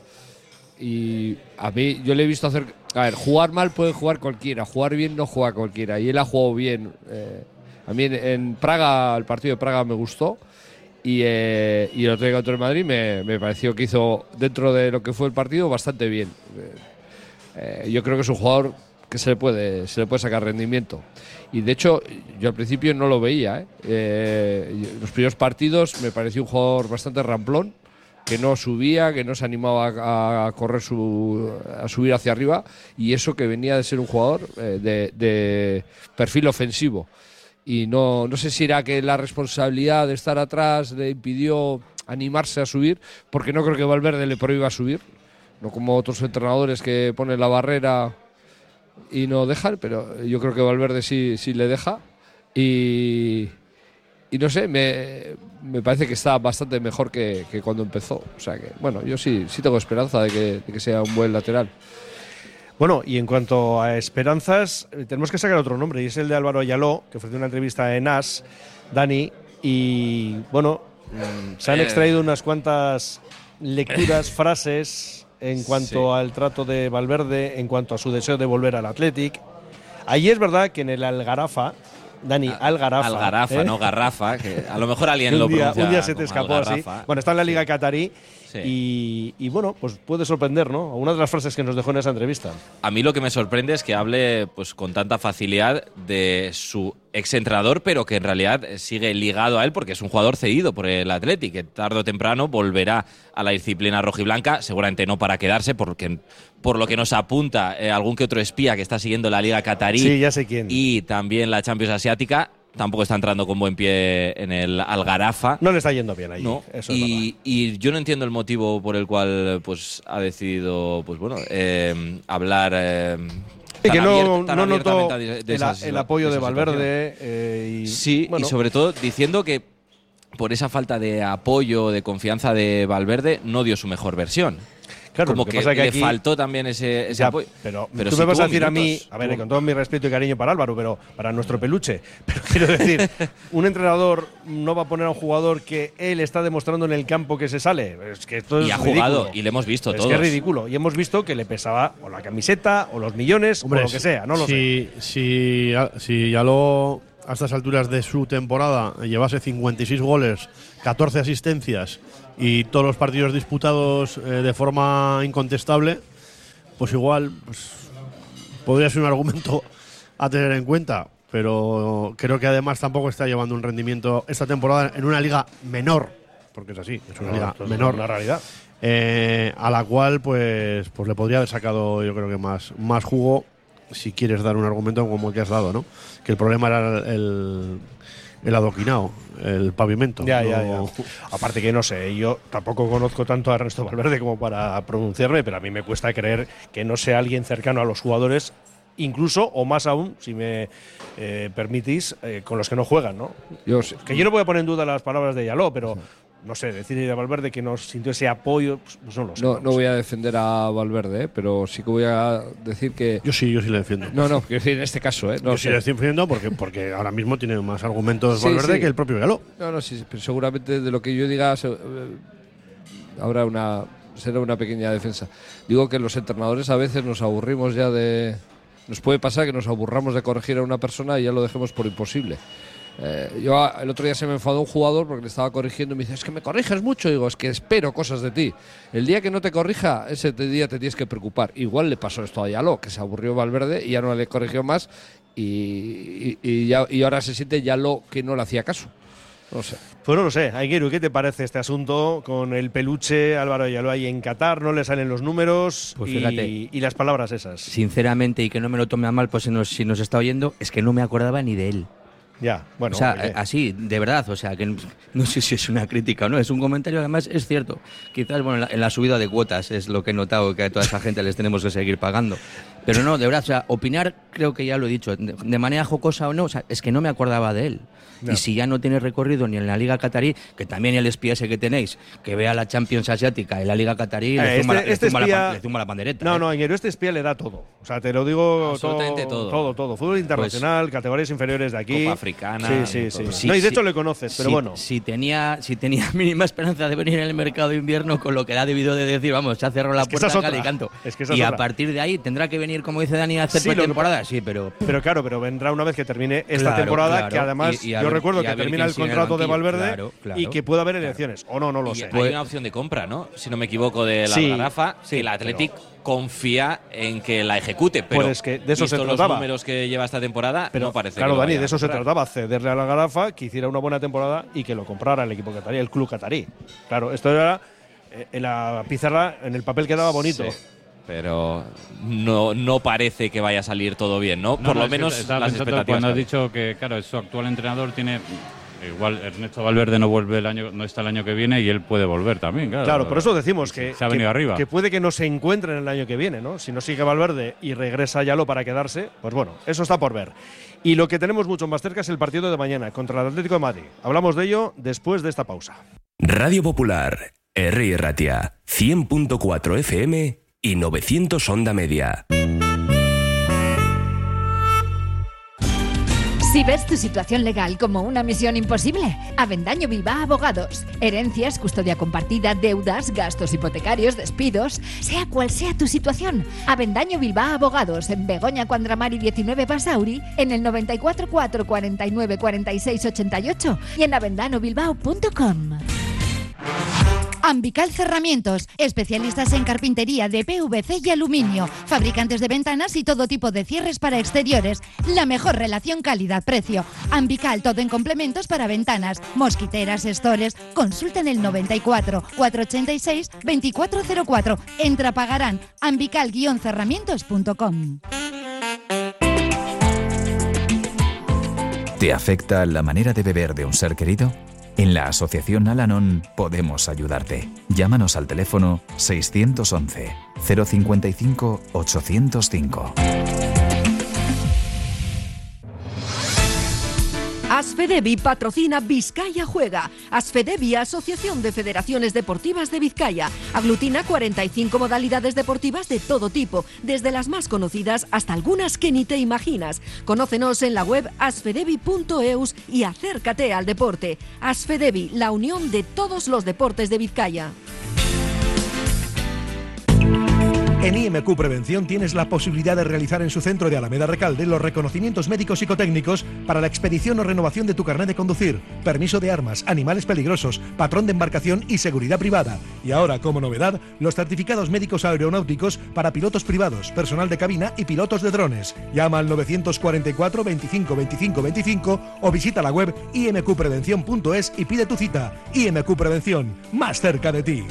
Y a mí, yo le he visto hacer. A ver, jugar mal puede jugar cualquiera, jugar bien no juega cualquiera. Y él ha jugado bien. A mí en Praga, el partido de Praga me gustó. Y el otro día contra el Madrid me pareció que hizo, dentro de lo que fue el partido, bastante bien. Yo creo que es un jugador que se le puede sacar rendimiento. Y de hecho, yo al principio no lo veía. Los primeros partidos me pareció un jugador bastante ramplón, que no subía, que no se animaba a correr a subir hacia arriba, y eso que venía de ser un jugador de perfil ofensivo. Y no sé si era que la responsabilidad de estar atrás le impidió animarse a subir, porque no creo que Valverde le prohíba subir, no como otros entrenadores que ponen la barrera y no dejan, pero yo creo que Valverde sí le deja. Y no sé, me parece que está bastante mejor que cuando empezó. O sea que, bueno, yo sí tengo esperanza de que sea un buen lateral. Bueno, y en cuanto a esperanzas, tenemos que sacar otro nombre, y es el de Álvaro Ayaló, que ofreció una entrevista en AS, Dani, y bueno, se han extraído unas cuantas lecturas, frases en cuanto al trato de Valverde, en cuanto a su deseo de volver al Athletic. Ahí es verdad que en el Algarafa Dani, Algarafa. Algarafa, no Garrafa, que a lo mejor alguien lo pronuncia. Un día se te como escapó así. Algarrafa. Bueno, está en la Liga Qatarí Sí. y bueno, pues puede sorprender, ¿no? Una de las frases que nos dejó en esa entrevista. A mí lo que me sorprende es que hable pues con tanta facilidad de su exentrenador, pero que en realidad sigue ligado a él porque es un jugador cedido por el Athletic, que tarde o temprano volverá a la disciplina rojiblanca, seguramente no para quedarse, porque por lo que nos apunta algún que otro espía que está siguiendo la Liga Qatarí, sí, ya sé quién, y también la Champions Asiática, tampoco está entrando con buen pie en el Algarafa. No le está yendo bien ahí. No. Eso y yo no entiendo el motivo por el cual pues ha decidido pues bueno hablar y que no notó notó el apoyo de Valverde. Sí, bueno, y sobre todo diciendo que por esa falta de apoyo, de confianza de Valverde, no dio su mejor versión. Claro, como lo que pasa es que le aquí faltó también ese apoyo. Pero sí tú me vas a tuvo decir a mí, minutos. a ver, con todo mi respeto y cariño para Álvaro, pero para nuestro peluche, pero quiero decir, un entrenador no va a poner a un jugador que él está demostrando en el campo que se sale. Es que esto es Y ha ridículo. jugado, y le hemos visto es todos. que es ridículo. Y hemos visto que le pesaba o la camiseta, o los millones, Hombre, o lo que sea, no lo sé. Si Yaló a estas alturas de su temporada llevase 56 goles, 14 asistencias y todos los partidos disputados de forma incontestable, pues igual podría ser un argumento a tener en cuenta. Pero creo que además tampoco está llevando un rendimiento esta temporada en una liga menor, porque es así, es una liga menor, una realidad. a la cual pues le podría haber sacado, yo creo que más jugo, si quieres dar un argumento como el que has dado, ¿no? Que el problema era el adoquinado, el pavimento. Ya. Aparte que no sé, yo tampoco conozco tanto a Ernesto Valverde como para pronunciarme, pero a mí me cuesta creer que no sea alguien cercano a los jugadores, incluso o más aún, si me permitís, con los que no juegan, ¿no? Que yo no voy a poner en duda las palabras de Yaló, pero no sé, decir a Valverde que no sintió ese apoyo, pues no lo sé. No voy a defender a Valverde, pero sí que voy a decir que… Yo sí le defiendo. No, quiero decir en este caso, ¿eh? Yo sí le estoy defendiendo porque ahora mismo tiene más argumentos Valverde que el propio Yaló. Sí, pero seguramente de lo que yo diga será una pequeña defensa. Digo que los entrenadores a veces nos aburrimos ya de… Nos puede pasar que nos aburramos de corregir a una persona y ya lo dejemos por imposible. Yo el otro día se me enfadó un jugador porque le estaba corrigiendo y me dice, es que me corriges mucho. Y digo, es que espero cosas de ti. El día que no te corrija, ese día te tienes que preocupar. Igual le pasó esto a Yaló, que se aburrió Valverde y ya no le corrigió más y ahora se siente Yaló que no le hacía caso. No sé. Pues no lo sé. Aiguiru, ¿qué te parece este asunto con el peluche Álvaro Yaló ahí en Qatar? No le salen los números pues fíjate, y las palabras esas. Sinceramente, y que no me lo tome a mal, pues si nos está oyendo, es que no me acordaba ni de él. Ya, bueno. O sea, así, de verdad, o sea, que no sé si es una crítica o no, es un comentario, además es cierto. Quizás, bueno, en la subida de cuotas es lo que he notado, que a toda esa gente les tenemos que seguir pagando. Pero no, de verdad, o sea, opinar, creo que ya lo he dicho, de manera jocosa o no, o sea, es que no me acordaba de él. No. Y si ya no tiene recorrido ni en la Liga Qatarí, que también el espía ese que tenéis, que vea la Champions Asiática y la Liga Qatarí, le zumba la pandereta. No, Aiguiru, este espía le da todo. O sea, te lo digo absolutamente todo. Fútbol internacional, pues, categorías inferiores de aquí. Copa africana. Sí. No, y de hecho le conoces, pero bueno. Si tenía mínima esperanza de venir en el mercado de invierno, con lo que ha debido de decir, vamos, se ha cerrado la puerta a cal y canto. Y a partir de ahí tendrá que venir, como dice Dani, a hacer pretemporada. Sí, pero vendrá una vez que termine esta temporada, que además yo recuerdo que termina el contrato de Valverde y que pueda haber elecciones. O no lo sé. Hay una opción de compra, ¿no? Si no me equivoco, de la Algarafa, que el Athletic confía en que la ejecute, pero pues es que de eso se trataba. Los números que lleva esta temporada, no parece. Claro, Dani, de eso se trataba, cederle a la Algarafa, que hiciera una buena temporada y que lo comprara el equipo qatarí, el club qatarí. Claro, esto era en la pizarra, en el papel quedaba bonito. Sí. Pero no parece que vaya a salir todo bien, ¿no? Por lo menos las expectativas. Cuando has dicho que, claro, su actual entrenador tiene… Igual Ernesto Valverde no está el año que viene y él puede volver también, claro. Claro, por eso decimos que se ha venido arriba. Que puede que no se encuentren el año que viene, ¿no? Si no sigue Valverde y regresa Yaló para quedarse, pues bueno, eso está por ver. Y lo que tenemos mucho más cerca es el partido de mañana contra el Atlético de Madrid. Hablamos de ello después de esta pausa. Radio Popular, Herri Ratia, 100.4 FM y 900 onda media. Si ves tu situación legal como una misión imposible, Avendaño Bilbao Abogados. Herencias, custodia compartida, deudas, gastos hipotecarios, despidos, sea cual sea tu situación. Avendaño Bilbao Abogados en Begoña Cuandramari 19 Basauri, en el 94 4 49 46 88 y en avendanobilbao.com. Ambical Cerramientos, especialistas en carpintería de PVC y aluminio, fabricantes de ventanas y todo tipo de cierres para exteriores. La mejor relación calidad-precio. Ambical, todo en complementos para ventanas, mosquiteras, estores. Consulta en el 94 486 2404. Entra Pagarán. ambical-cerramientos.com. ¿Te afecta la manera de beber de un ser querido? En la Asociación Al-Anon podemos ayudarte. Llámanos al teléfono 611 055 805. Asfedevi patrocina Vizcaya Juega. Asfedevi, Asociación de Federaciones Deportivas de Vizcaya. Aglutina 45 modalidades deportivas de todo tipo, desde las más conocidas hasta algunas que ni te imaginas. Conócenos en la web asfedevi.eus y acércate al deporte. Asfedevi, la unión de todos los deportes de Vizcaya. En IMQ Prevención tienes la posibilidad de realizar en su centro de Alameda Recalde los reconocimientos médicos psicotécnicos para la expedición o renovación de tu carnet de conducir, permiso de armas, animales peligrosos, patrón de embarcación y seguridad privada. Y ahora, como novedad, los certificados médicos aeronáuticos para pilotos privados, personal de cabina y pilotos de drones. Llama al 944 25 25 25 o visita la web imqprevención.es y pide tu cita. IMQ Prevención, más cerca de ti.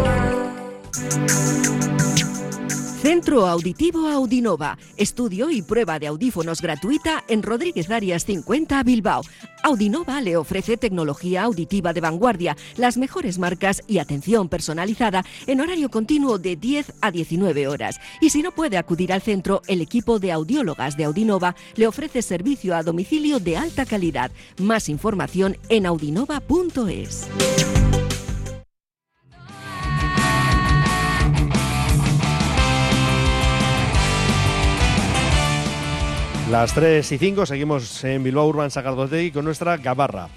Centro Auditivo Audinova. Estudio y prueba de audífonos gratuita en Rodríguez Arias 50, Bilbao. Audinova le ofrece tecnología auditiva de vanguardia, las mejores marcas y atención personalizada en horario continuo de 10 a 19 horas. Y si no puede acudir al centro, el equipo de audiólogas de Audinova le ofrece servicio a domicilio de alta calidad. Más información en audinova.es. Las 3:05, seguimos en Bilbao Urban Sagardotegui con nuestra Gabarra.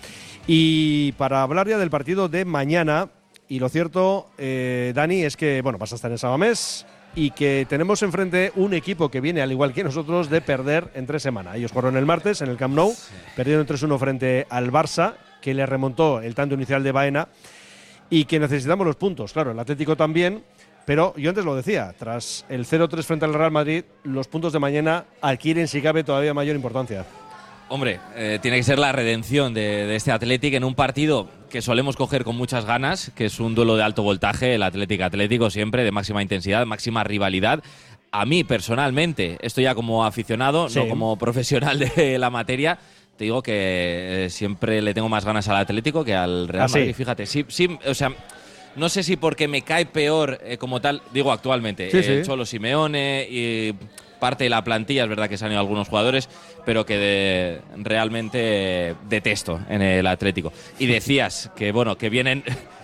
Y para hablar ya del partido de mañana, y lo cierto, Dani, es que vas a estar en Samamés y que tenemos enfrente un equipo que viene, al igual que nosotros, de perder en 3 semanas. Ellos jugaron el martes en el Camp Nou, perdieron 3-1 frente al Barça, que le remontó el tanto inicial de Baena, y que necesitamos los puntos. Claro, el Atlético también. Pero yo antes lo decía, tras el 0-3 frente al Real Madrid, los puntos de mañana adquieren, si cabe, todavía mayor importancia. Hombre, tiene que ser la redención de este Athletic en un partido que solemos coger con muchas ganas, que es un duelo de alto voltaje, el Atlético siempre, de máxima intensidad, máxima rivalidad. A mí, personalmente, esto ya como aficionado, no como profesional de la materia, te digo que siempre le tengo más ganas al Atlético que al Real Madrid. Fíjate, sí, o sea… No sé si porque me cae peor como tal, digo actualmente, el Cholo Simeone y parte de la plantilla, es verdad que se han ido algunos jugadores, pero que realmente detesto en el Atlético. Y decías que que vienen…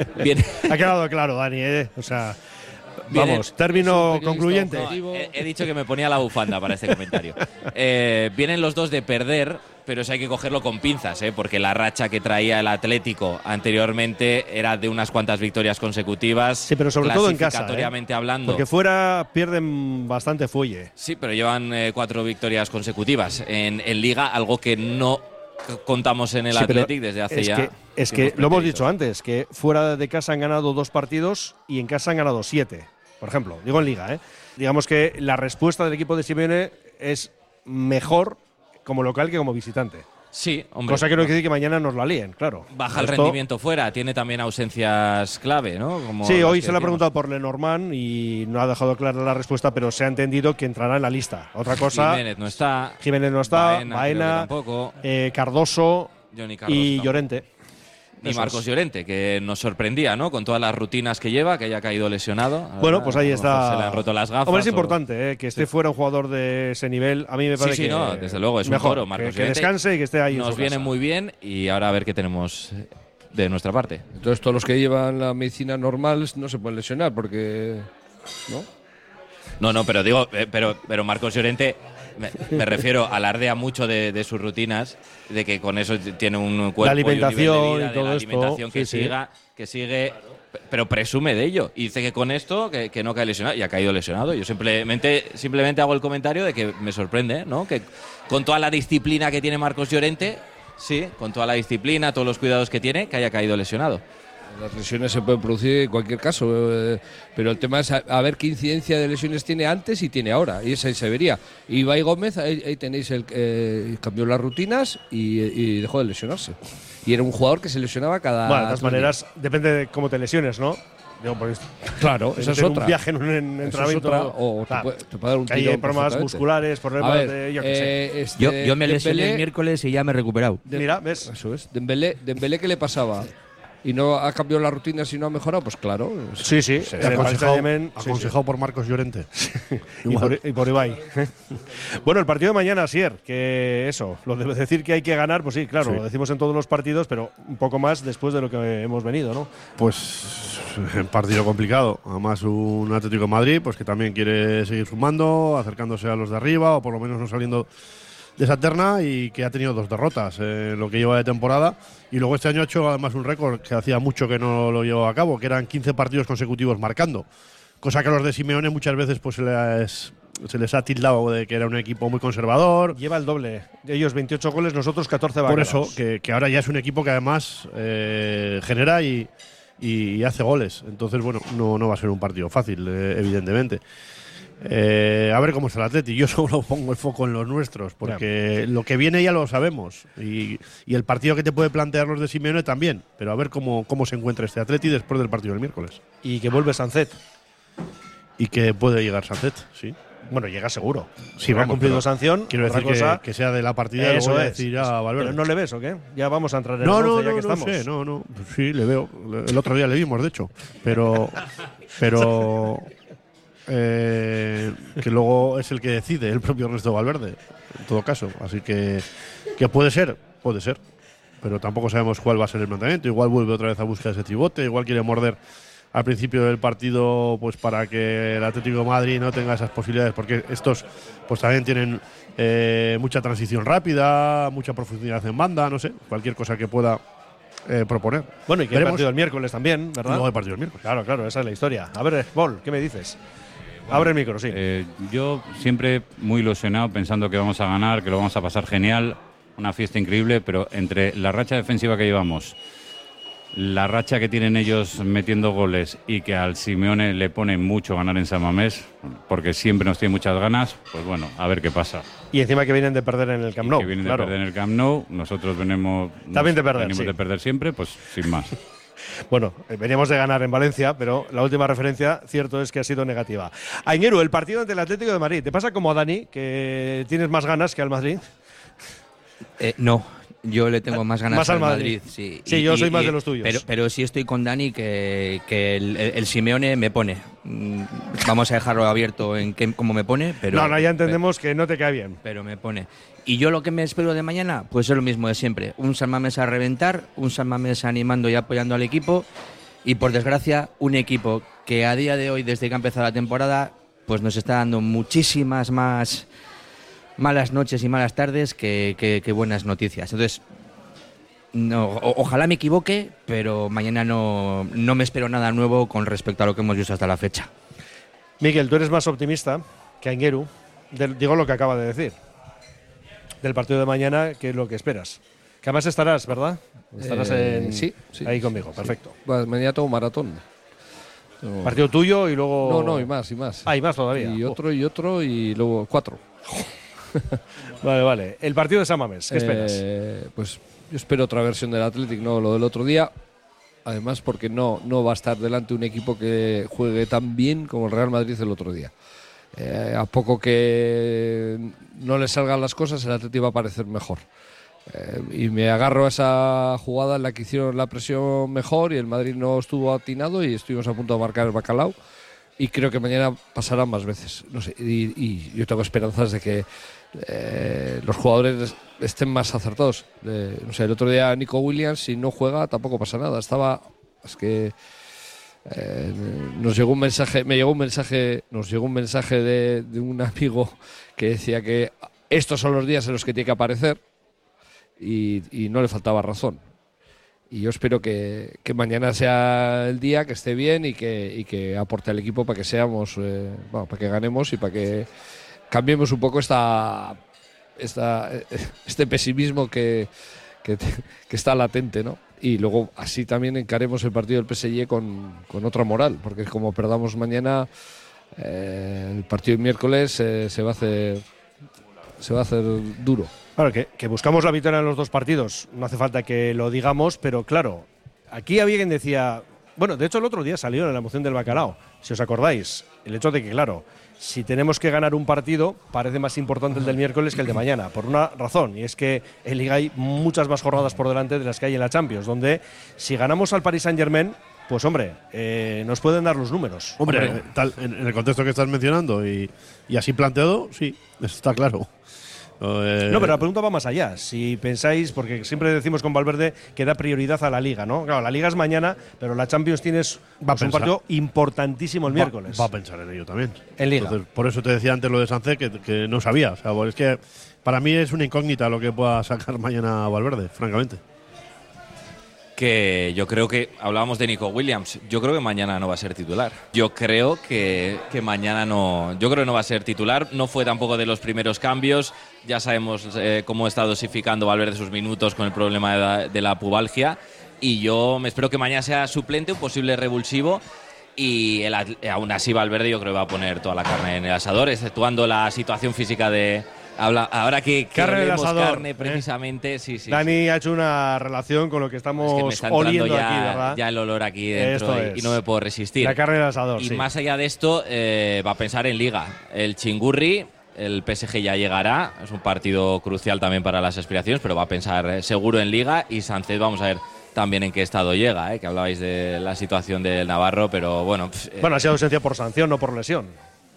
Ha quedado claro, Dani, o sea… Vamos, término concluyente. No, he dicho que me ponía la bufanda para este comentario. Vienen los dos de perder, pero eso hay que cogerlo con pinzas, porque la racha que traía el Atlético anteriormente era de unas cuantas victorias consecutivas. Sí, pero sobre todo en casa. Clasificatoriamente hablando. Porque fuera pierden bastante fuelle. Sí, pero llevan 4 victorias consecutivas en Liga, algo que no contamos en el Athletic desde hace ya… Es que lo hemos dicho antes, que fuera de casa han ganado 2 partidos y en casa han ganado 7. Por ejemplo, digo en Liga, Digamos que la respuesta del equipo de Simeone es mejor como local que como visitante. Sí, hombre. Cosa que no quiere decir que mañana nos la líen, claro. Baja el rendimiento fuera, tiene también ausencias clave, ¿no? Como sí, hoy se le ha preguntado por Lenormand y no ha dejado clara la respuesta, pero se ha entendido que entrará en la lista. Otra cosa… Jiménez no está, Baena tampoco, Cardoso y Llorente. Ni Marcos Llorente, que nos sorprendía, ¿no? Con todas las rutinas que lleva, que haya caído lesionado. Bueno, pues ahí está. Se le han roto las gafas. Hombre, es importante, que esté fuera un jugador de ese nivel. A mí me parece que… no, desde luego, es mejor, un toro, Marcos que descanse y que esté ahí. Nos viene muy bien y ahora a ver qué tenemos de nuestra parte. Entonces, todos los que llevan la medicina normal no se pueden lesionar porque… ¿no? No, pero digo, pero Marcos Llorente Me refiero, alardea mucho de sus rutinas, de que con eso tiene un cuerpo la alimentación y un nivel de vida, y todo de la esto, alimentación sí, que sigue, pero presume de ello. Y dice que con esto, que no cae lesionado, y ha caído lesionado. Yo simplemente hago el comentario de que me sorprende, ¿no? Que con toda la disciplina que tiene Marcos Llorente, sí, con toda la disciplina, todos los cuidados que tiene, que haya caído lesionado. Las lesiones se pueden producir en cualquier caso, pero el tema es a ver qué incidencia de lesiones tiene antes y tiene ahora, y esa se vería. Ibai Gómez, ahí tenéis, cambió las rutinas y dejó de lesionarse. Y era un jugador que se lesionaba cada… Bueno, de todas maneras, depende de cómo te lesiones, ¿no? Claro, esa es otra. Un viaje en un entrenamiento. O claro, te puede dar un que hay tirón problemas musculares, problemas de… Yo qué sé. Yo me lesioné el miércoles y ya me he recuperado. Mira, ¿ves? Eso es. Dembélé, ¿qué le pasaba? ¿Y no ha cambiado la rutina si no ha mejorado? Pues claro. Sí. Aconsejado por Marcos Llorente. y por Ibai. Bueno, el partido de mañana, Asier, que eso, lo de decir que hay que ganar, pues sí, claro, lo decimos en todos los partidos, pero un poco más después de lo que hemos venido, ¿no? Pues un partido complicado. Además, un Atlético de Madrid, pues que también quiere seguir sumando, acercándose a los de arriba, o por lo menos no saliendo de esa terna, y que ha tenido 2 derrotas en lo que lleva de temporada. Y luego este año ha hecho además un récord que hacía mucho que no lo llevaba a cabo, que eran 15 partidos consecutivos marcando. Cosa que a los de Simeone muchas veces pues se les ha tildado de que era un equipo muy conservador. Lleva el doble. Ellos 28 goles, nosotros 14 vacados. Por eso, que ahora ya es un equipo que además genera y hace goles. Entonces, bueno, no va a ser un partido fácil, evidentemente. A ver cómo está el Atleti. Yo solo pongo el foco en los nuestros, porque lo que viene ya lo sabemos, y el partido que te puede plantear los de Simeone también, pero a ver cómo se encuentra este Atleti después del partido del miércoles. Y que vuelve Sancet. Y que puede llegar Sancet, sí. Bueno, llega seguro. Sí, ha cumplido sanción. Quiero decir que sea de la partida, eso lo voy a es. decir a Valverde. ¿Pero no le ves o qué? Ya vamos a entrar en el 11 ya que estamos. No sé, sí, le veo. El otro día le vimos, de hecho. Pero que luego es el que decide el propio Ernesto Valverde, en todo caso. Así que puede ser, pero tampoco sabemos cuál va a ser el planteamiento. Igual vuelve otra vez a buscar ese tribote, igual quiere morder al principio del partido, pues para que el Atlético de Madrid no tenga esas posibilidades, porque estos pues también tienen mucha transición rápida, mucha profundidad en banda, no sé, cualquier cosa que pueda proponer. Bueno, y que hay partido el miércoles también, ¿verdad? Luego hay partido el miércoles. Claro, esa es la historia. A ver, Bol, ¿qué me dices? Abre el micro, sí. Yo siempre muy ilusionado, pensando que vamos a ganar, que lo vamos a pasar genial, una fiesta increíble, pero entre la racha defensiva que llevamos, la racha que tienen ellos metiendo goles y que al Simeone le pone mucho ganar en San Mamés, porque siempre nos tiene muchas ganas, pues bueno, a ver qué pasa. Y encima que vienen de perder en el Camp Nou. Que vienen de perder en el Camp Nou, nosotros venimos también de perder, venimos de perder siempre, pues sin más. Bueno, veníamos de ganar en Valencia, pero la última referencia, cierto es que ha sido negativa. Aingeru, el partido ante el Atlético de Madrid, ¿te pasa como a Dani, que tienes más ganas que al Madrid? No, yo le tengo más ganas al Madrid. Sí, yo soy más de los tuyos. Pero sí estoy con Dani, que el Simeone me pone. Vamos a dejarlo abierto en cómo me pone, pero… No, ya entendemos que no te cae bien. Pero me pone. Y yo lo que me espero de mañana, pues es lo mismo de siempre. Un San Mamés a reventar, un San Mamés animando y apoyando al equipo, y por desgracia, un equipo que a día de hoy, desde que ha empezado la temporada, pues nos está dando muchísimas más malas noches y malas tardes que buenas noticias. Entonces, ojalá me equivoque, pero mañana no me espero nada nuevo con respecto a lo que hemos visto hasta la fecha. Miguel, tú eres más optimista que Aingeru. Digo lo que acaba de decir. Del partido de mañana, ¿qué es lo que esperas? Que además estarás, ¿verdad? Estarás sí. Ahí conmigo, perfecto. Pues mañana tengo maratón. Partido tuyo y luego… No, y más. Ah, y más todavía. Y otro y luego 4. Vale. El partido de San Mamés, ¿qué esperas? Pues yo espero otra versión del Athletic, no lo del otro día. Además, porque no va a estar delante un equipo que juegue tan bien como el Real Madrid el otro día. A poco que no le salgan las cosas, el Atleti va a parecer mejor. Y me agarro a esa jugada en la que hicieron la presión mejor y el Madrid no estuvo atinado y estuvimos a punto de marcar el bacalao. Y creo que mañana pasarán más veces. No sé, y yo tengo esperanzas de que los jugadores estén más acertados. No sé, el otro día Nico Williams, si no juega, tampoco pasa nada. Es que Nos llegó un mensaje de un amigo que decía que estos son los días en los que tiene que aparecer y no le faltaba razón. Y yo espero que mañana sea el día, que esté bien y que aporte al equipo para que seamos, para que ganemos y para que cambiemos un poco este pesimismo que está latente, ¿no? Y luego así también encaremos el partido del PSG con otra moral, porque como perdamos mañana, el partido del miércoles se va a hacer duro. Claro, que buscamos la victoria en los dos partidos, no hace falta que lo digamos, pero claro, aquí había quien decía, bueno, de hecho el otro día salió en la moción del bacalao, si os acordáis, el hecho de que, claro, si tenemos que ganar un partido, parece más importante el del miércoles que el de mañana, por una razón, y es que en Liga hay muchas más jornadas por delante de las que hay en la Champions, donde si ganamos al Paris Saint-Germain, pues hombre, nos pueden dar los números. Hombre, en el contexto que estás mencionando y así planteado, sí, está claro. No, pero la pregunta va más allá. Si pensáis, porque siempre decimos con Valverde que da prioridad a la Liga, ¿no? Claro, la Liga es mañana, pero la Champions tienes un partido importantísimo el miércoles. Va a pensar en ello también. En Liga. Entonces, por eso te decía antes lo de Sánchez, que no sabía. O sea, es que para mí es una incógnita lo que pueda sacar mañana Valverde, francamente. Que yo creo que hablábamos de Nico Williams. Yo creo que mañana no va a ser titular. Yo creo que mañana no. Yo creo que no va a ser titular. No fue tampoco de los primeros cambios. Ya sabemos cómo está dosificando Valverde sus minutos con el problema de la pubalgia. Y yo me espero que mañana sea suplente, un posible revulsivo. Y aún así Valverde yo creo que va a poner toda la carne en el asador, exceptuando la situación física de. Ahora que olemos carne precisamente, sí. Dani ha hecho una relación con lo que estamos es que me está oliendo ya, aquí, ¿verdad? Ya el olor aquí dentro y no me puedo resistir. La carne del asador, y sí. más allá de esto, va a pensar en Liga. El Chingurri, el PSG ya llegará, es un partido crucial también para las aspiraciones, pero va a pensar seguro en Liga. Y Sánchez, vamos a ver también en qué estado llega, que hablabais de la situación del Navarro, pero bueno. Bueno, ha sido ausencia por sanción, no por lesión.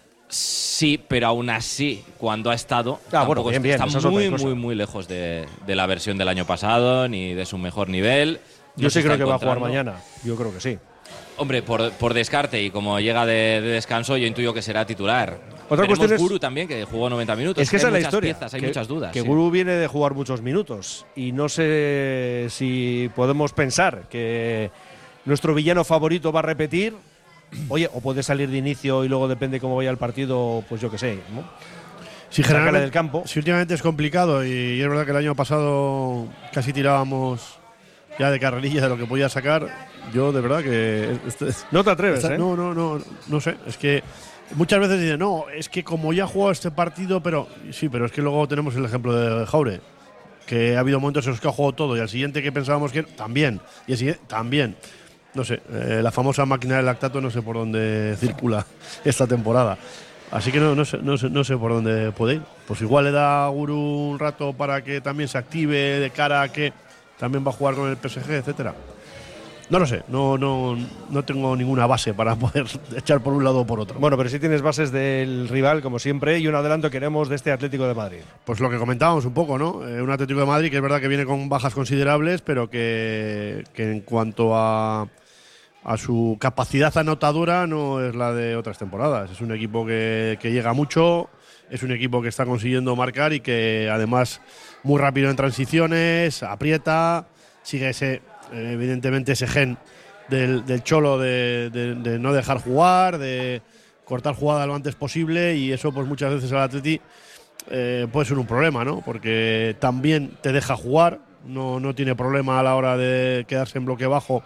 Sí, pero aún así, cuando ha estado, bueno, bien, está muy, muy lejos de la versión del año pasado, ni de su mejor nivel. Yo sí creo que va a jugar mañana, yo creo que sí. Hombre, por descarte y como llega de descanso, yo intuyo que será titular. Otra cuestión es Guru también, que jugó 90 minutos. Es que esa es la historia. Hay muchas dudas. Que Guru viene de jugar muchos minutos y no sé si podemos pensar que nuestro villano favorito va a repetir. Oye, o puede salir de inicio y luego depende cómo vaya el partido, pues yo qué sé, ¿no? Sí, generalmente del campo. Sí, últimamente es complicado y es verdad que el año pasado casi tirábamos ya de carrerilla de lo que podía sacar. Yo de verdad que no te atreves, ¿eh? No sé, es que muchas veces dicen, no, es que como ya ha jugado este partido, pero sí, pero es que luego tenemos el ejemplo de Jaure, que ha habido momentos en los que ha jugado todo y al siguiente que pensábamos que también, y el siguiente también. No sé, la famosa máquina del lactato no sé por dónde circula esta temporada. Así que no sé por dónde puede ir. Pues igual le da a Guru un rato para que también se active de cara a que también va a jugar con el PSG, etcétera. No lo sé, no tengo ninguna base para poder echar por un lado o por otro. Bueno, pero sí tienes bases del rival, como siempre, y un adelanto queremos de este Atlético de Madrid. Pues lo que comentábamos un poco, ¿no? Un Atlético de Madrid que es verdad que viene con bajas considerables, pero que en cuanto a su capacidad anotadora no es la de otras temporadas. Es un equipo que llega mucho, es un equipo que está consiguiendo marcar y que además muy rápido en transiciones, aprieta, sigue evidentemente ese gen del Cholo de no dejar jugar, de cortar jugada lo antes posible, y eso pues muchas veces al Atleti puede ser un problema, ¿no? Porque también te deja jugar, no tiene problema a la hora de quedarse en bloque bajo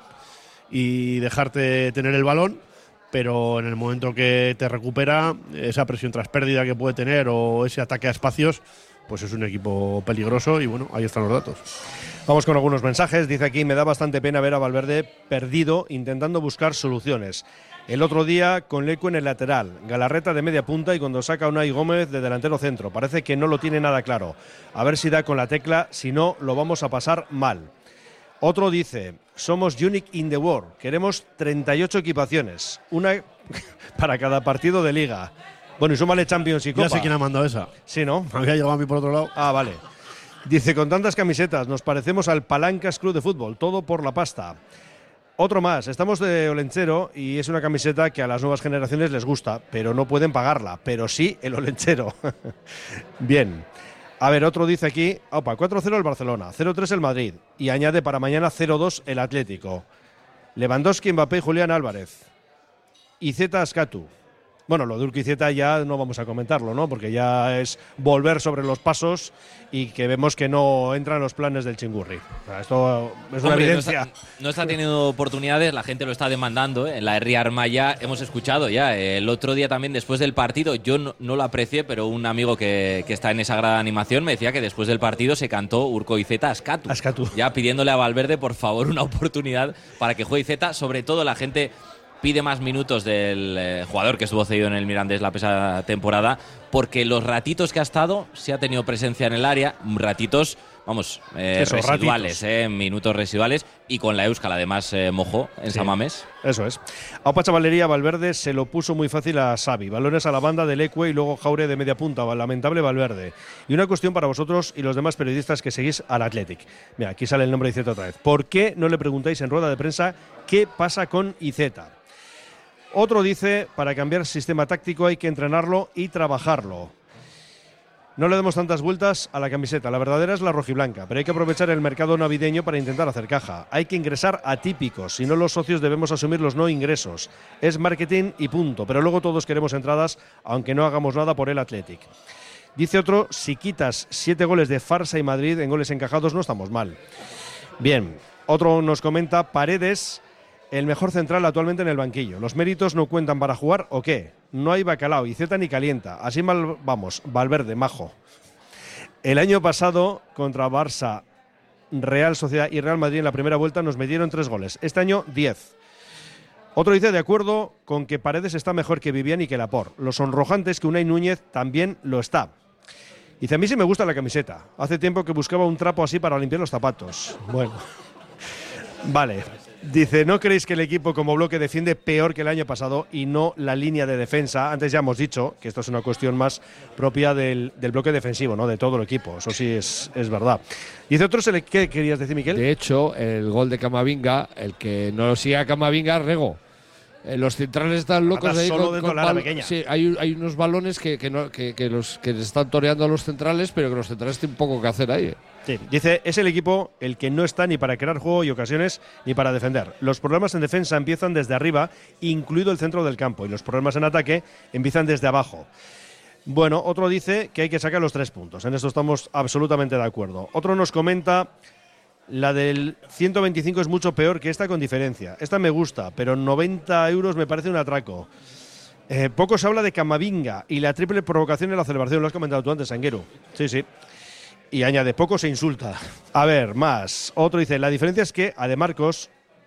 y dejarte tener el balón, pero en el momento que te recupera, esa presión tras pérdida que puede tener o ese ataque a espacios, pues es un equipo peligroso y bueno, ahí están los datos. Vamos con algunos mensajes. Dice aquí, me da bastante pena ver a Valverde perdido intentando buscar soluciones. El otro día con Lecu en el lateral, Galarreta de media punta y cuando saca a Unai Gómez de delantero centro. Parece que no lo tiene nada claro. A ver si da con la tecla, si no lo vamos a pasar mal. Otro dice, somos unique in the world, queremos 38 equipaciones, una para cada partido de liga. Bueno, y súmale Champions y Copa. Ya sé quién ha mandado esa. Sí, ¿no? Me había llegado a mí por otro lado. Ah, vale. Dice, con tantas camisetas nos parecemos al Palancas Club de Fútbol, todo por la pasta. Otro más, estamos de Olenchero y es una camiseta que a las nuevas generaciones les gusta, pero no pueden pagarla, pero sí el Olenchero. Bien. A ver, otro dice aquí, 4-0 el Barcelona, 0-3 el Madrid y añade para mañana 0-2 el Atlético. Lewandowski, Mbappé y Julián Álvarez. Y Z Ascatu. Bueno, lo de Urquieta ya no vamos a comentarlo, ¿no? Porque ya es volver sobre los pasos y que vemos que no entra en los planes del Chingurri. O sea, esto es una evidencia. No está teniendo oportunidades, la gente lo está demandando. En la Herri Armaya hemos escuchado ya. El otro día también, después del partido, yo no lo aprecié, pero un amigo que está en esa gran animación me decía que después del partido se cantó Urquieta Ascatu. Ya pidiéndole a Valverde, por favor, una oportunidad para que juegue Z. Sobre todo la gente pide más minutos del jugador que estuvo cedido en el Mirandés la pasada temporada, porque los ratitos que ha estado, sí ha tenido presencia en el área, ratitos, vamos, residuales, minutos residuales, y con la Euskal además mojó en San Mamés. Eso es. Aupa Chavalería, Valverde se lo puso muy fácil a Xavi. Balones a la banda del Ecue y luego Jaure de media punta. Lamentable Valverde. Y una cuestión para vosotros y los demás periodistas que seguís al Athletic. Mira, aquí sale el nombre de Izeta otra vez. ¿Por qué no le preguntáis en rueda de prensa qué pasa con Izeta? Otro dice, para cambiar sistema táctico hay que entrenarlo y trabajarlo. No le demos tantas vueltas a la camiseta, la verdadera es la rojiblanca, pero hay que aprovechar el mercado navideño para intentar hacer caja. Hay que ingresar atípicos, si no los socios debemos asumir los no ingresos. Es marketing y punto, pero luego todos queremos entradas, aunque no hagamos nada por el Athletic. Dice otro, si quitas 7 goles de Farsa y Madrid en goles encajados no estamos mal. Bien, otro nos comenta, Paredes, el mejor central actualmente en el banquillo. ¿Los méritos no cuentan para jugar o qué? No hay bacalao, y Z ni calienta. Así mal vamos, Valverde, majo. El año pasado, contra Barça, Real Sociedad y Real Madrid en la primera vuelta nos metieron 3 goles. Este año, 10. Otro dice, de acuerdo con que Paredes está mejor que Vivian y que Laporte. Lo sonrojante es que Unai Núñez también lo está. Dice, a mí sí me gusta la camiseta. Hace tiempo que buscaba un trapo así para limpiar los zapatos. Bueno. Vale. Dice, ¿no creéis que el equipo como bloque defiende peor que el año pasado y no la línea de defensa? Antes ya hemos dicho que esto es una cuestión más propia del bloque defensivo, ¿no? De todo el equipo. Eso sí es verdad. Dice otro, ¿qué querías decir, Miquel? De hecho, el gol de Camavinga, el que no lo siga Camavinga, Rego. Los centrales están locos ahí solo dentro de la área pequeña. Sí, hay unos balones que están toreando a los centrales, pero que los centrales tienen poco que hacer ahí. Sí, dice, es el equipo el que no está ni para crear juego y ocasiones ni para defender. Los problemas en defensa empiezan desde arriba, incluido el centro del campo, y los problemas en ataque empiezan desde abajo. Bueno, otro dice que hay que sacar los 3 puntos. En esto estamos absolutamente de acuerdo. Otro nos comenta, la del 125 es mucho peor que esta con diferencia. Esta me gusta, pero 90 euros me parece un atraco. Poco se habla de Camavinga y la triple provocación en la celebración. Lo has comentado tú antes, Anguero. Sí, sí. Y añade, poco se insulta. A ver, más. Otro dice, la diferencia es que a De Marcos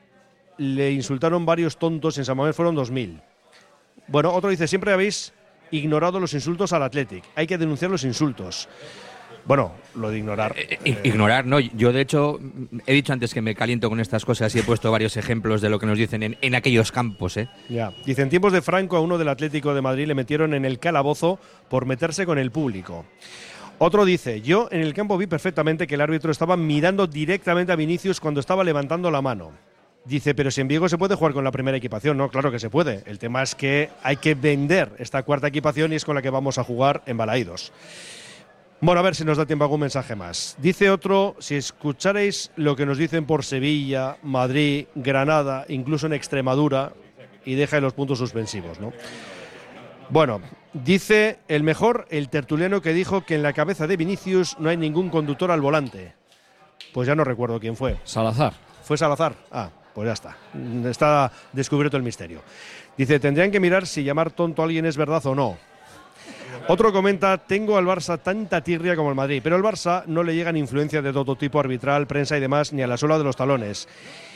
le insultaron varios tontos, en San Mamés fueron 2000. Bueno, otro dice, siempre habéis ignorado los insultos al Athletic. Hay que denunciar los insultos. Bueno, lo de ignorar. Ignorar, no. Yo, de hecho, he dicho antes que me caliento con estas cosas y he puesto varios ejemplos de lo que nos dicen en aquellos campos, ¿eh? Ya. Dice, en tiempos de Franco a uno del Atlético de Madrid le metieron en el calabozo por meterse con el público. Otro dice, yo en el campo vi perfectamente que el árbitro estaba mirando directamente a Vinicius cuando estaba levantando la mano. Dice, pero si en Vigo se puede jugar con la primera equipación. No, claro que se puede. El tema es que hay que vender esta cuarta equipación y es con la que vamos a jugar en Balaídos. Bueno, a ver si nos da tiempo algún mensaje más. Dice otro, si escucharais lo que nos dicen por Sevilla, Madrid, Granada, incluso en Extremadura, y deja los puntos suspensivos, ¿no? Bueno, dice el mejor, el tertuliano que dijo que en la cabeza de Vinicius no hay ningún conductor al volante. Pues ya no recuerdo quién fue. Salazar. ¿Fue Salazar? Ah, pues ya está. Está descubierto el misterio. Dice, tendrían que mirar si llamar tonto a alguien es verdad o no. Otro comenta, tengo al Barça tanta tirria como el Madrid, pero al Barça no le llegan influencia de todo tipo arbitral, prensa y demás, ni a la suela de los talones.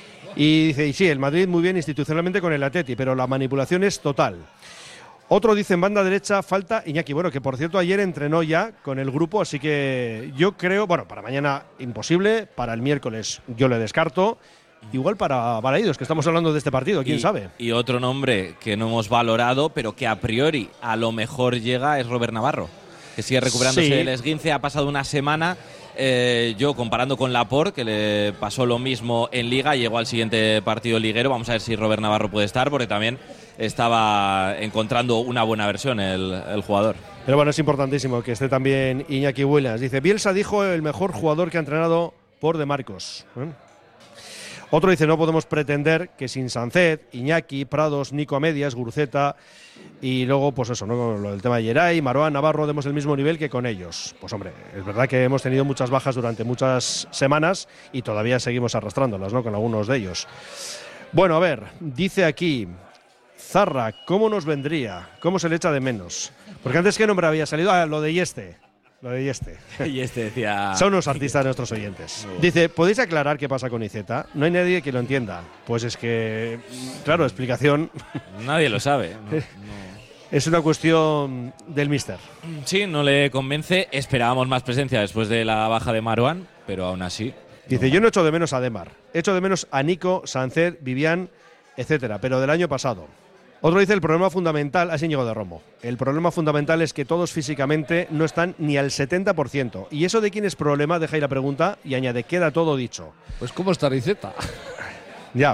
Y dice, y sí, el Madrid muy bien institucionalmente con el Atleti, pero la manipulación es total. Otro dice en banda derecha, falta Iñaki. Bueno, que por cierto ayer entrenó ya con el grupo, así que yo creo, bueno, para mañana imposible, para el miércoles yo le descarto. Igual para Balaídos, que estamos hablando de este partido, quién sabe. Y otro nombre que no hemos valorado, pero que a priori a lo mejor llega, es Robert Navarro, que sigue recuperándose del esguince, ha pasado una semana yo comparando con Laporte, que le pasó lo mismo en Liga, llegó al siguiente partido liguero. Vamos a ver si Robert Navarro puede estar, porque también estaba encontrando una buena versión el jugador. Pero bueno, es importantísimo que esté también Iñaki Williams. Dice, Bielsa dijo el mejor jugador que ha entrenado por De Marcos. Otro dice, no podemos pretender que sin Sancet, Iñaki, Prados, Nico a medias, Guruceta y luego, pues eso, ¿no? Lo del tema de Geray, Marouane, Navarro, demos el mismo nivel que con ellos. Pues hombre, es verdad que hemos tenido muchas bajas durante muchas semanas y todavía seguimos arrastrándolas, ¿no? Con algunos de ellos. Bueno, a ver, dice aquí, Zarra, ¿cómo nos vendría? ¿Cómo se le echa de menos? Porque antes, ¿qué nombre había salido? Ah, lo de Yeste. Lo de Yeste. Yeste decía... Son unos artistas de nuestros oyentes. Dice, ¿podéis aclarar qué pasa con Iceta? No hay nadie que lo entienda. Pues es que, claro, explicación... Nadie lo sabe. Es una cuestión del míster. Sí, no le convence. Esperábamos más presencia después de la baja de Marouane, pero aún así... Dice, yo no echo de menos a Demar. Echo de menos a Nico, Sancet, Vivian, etcétera, pero del año pasado. Otro dice, el problema fundamental, así Íñigo de Romo, el problema fundamental es que todos físicamente no están ni al 70%. ¿Y eso de quién es problema? Deja ahí la pregunta y añade, queda todo dicho. Pues ¿cómo está Riceta? Ya.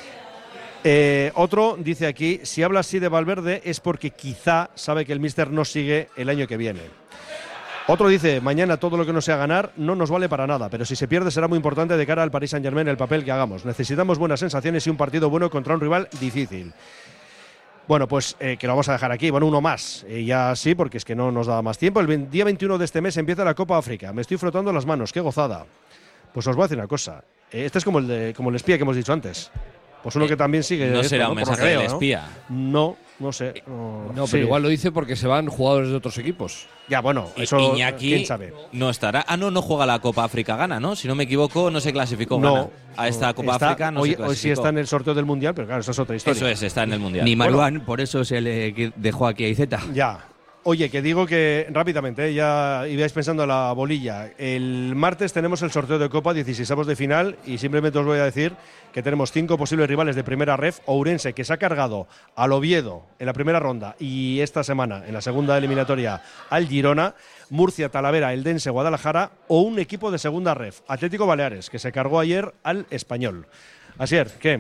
Otro dice aquí, si habla así de Valverde es porque quizá sabe que el míster no sigue el año que viene. Otro dice, mañana todo lo que no sea ganar no nos vale para nada, pero si se pierde será muy importante de cara al Paris Saint-Germain el papel que hagamos. Necesitamos buenas sensaciones y un partido bueno contra un rival difícil. Bueno, pues que lo vamos a dejar aquí. Bueno, uno más. Ya sí, porque es que no nos da más tiempo. El día 21 de este mes empieza la Copa África. Me estoy frotando las manos. ¡Qué gozada! Pues os voy a decir una cosa. Este es como el espía que hemos dicho antes. Pues uno que también sigue. No será un mensaje del espía. No sé. No, pero igual lo dice porque se van jugadores de otros equipos. Ya, bueno, eso Iñaki quién sabe. No estará. No juega la Copa África Ghana, ¿no? Si no me equivoco, no se clasificó Ghana a esta Copa África. No hoy, se clasificó. Hoy sí está en el sorteo del Mundial, pero claro, eso es otra historia. Eso es, está en el Mundial. Ni Marouane, por eso se le dejó aquí a Iceta. Ya. Oye, que digo que rápidamente, ya ibais pensando en la bolilla. El martes tenemos el sorteo de Copa, 16avos de final, y simplemente os voy a decir que tenemos 5 posibles rivales de primera ref. Ourense, que se ha cargado al Oviedo en la primera ronda y esta semana en la segunda eliminatoria al Girona. Murcia, Talavera, Eldense, Guadalajara, o un equipo de segunda ref, Atlético Baleares, que se cargó ayer al Español. Asier, ¿qué?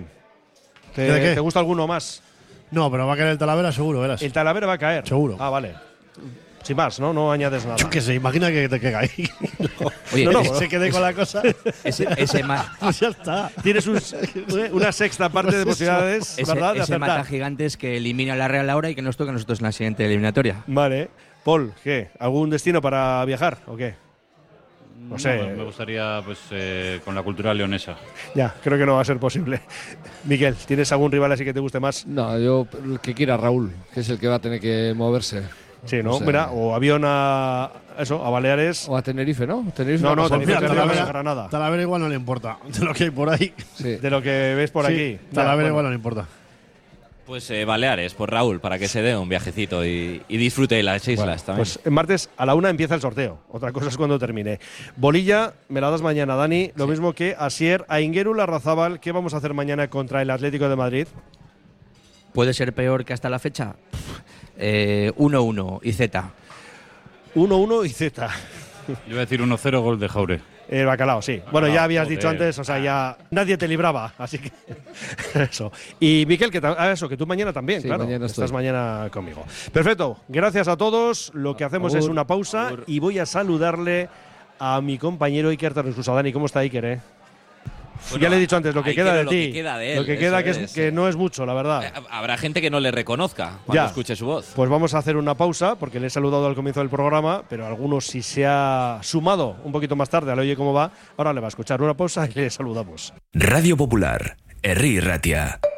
¿Te gusta alguno más? No, pero va a caer el Talavera seguro, verás. El Talavera va a caer. Seguro. Ah, vale. Sin más, ¿no? No añades nada. Yo qué sé, imagina que te queda ahí. Oye, se quede con la cosa. Ese pues ya está. Tienes una sexta parte de posibilidades, ¿verdad? De ese acertar. mata gigantes que elimina a la Real ahora y que nos toca a nosotros en la siguiente eliminatoria. Vale. Paul, ¿qué? ¿Algún destino para viajar o qué? No sé. Me gustaría, pues, con la cultura leonesa. Ya, creo que no va a ser posible. Miguel, ¿tienes algún rival así que te guste más? No, yo el que quiera Raúl, que es el que va a tener que moverse. Sí, ¿no? Mira, o avión a Baleares. O a Tenerife, ¿no? Tenerife no, Tenerife, Granada. Talavera igual no le importa. De lo que hay por ahí. Sí. De lo que ves por aquí. Talavera igual no le importa. Pues Baleares, por Raúl, para que se dé un viajecito y disfrute de las islas también. Pues el martes a la 1 empieza el sorteo. Otra cosa es cuando termine. Bolilla, me la das mañana, Dani. Lo mismo que Asier, Aingeru, Larrazábal. ¿Qué vamos a hacer mañana contra el Atlético de Madrid? ¿Puede ser peor que hasta la fecha? 1-1 y Z. 1-1 y Z. Yo voy a decir 1-0, gol de Jaure. El Bacalao, sí. Bueno, ya habías joder. dicho antes, o sea, ya nadie te libraba, así que eso. Y Miquel, que tú mañana también, Sí, claro. mañana estás estoy. mañana conmigo. Perfecto, gracias a todos. Lo que hacemos es una pausa y voy a saludarle a mi compañero Iker Torrescusa. Dani, ¿cómo está Iker, Bueno, ya le he dicho antes, lo que queda de lo ti. que queda de él, lo que queda eso que no es mucho, la verdad. Habrá gente que no le reconozca cuando Ya. escuche su voz. Pues vamos a hacer una pausa, porque le he saludado al comienzo del programa, pero algunos si se ha sumado un poquito más tarde al Oye Cómo Va, ahora le va a escuchar una pausa y le saludamos. Radio Popular, Herri Ratia.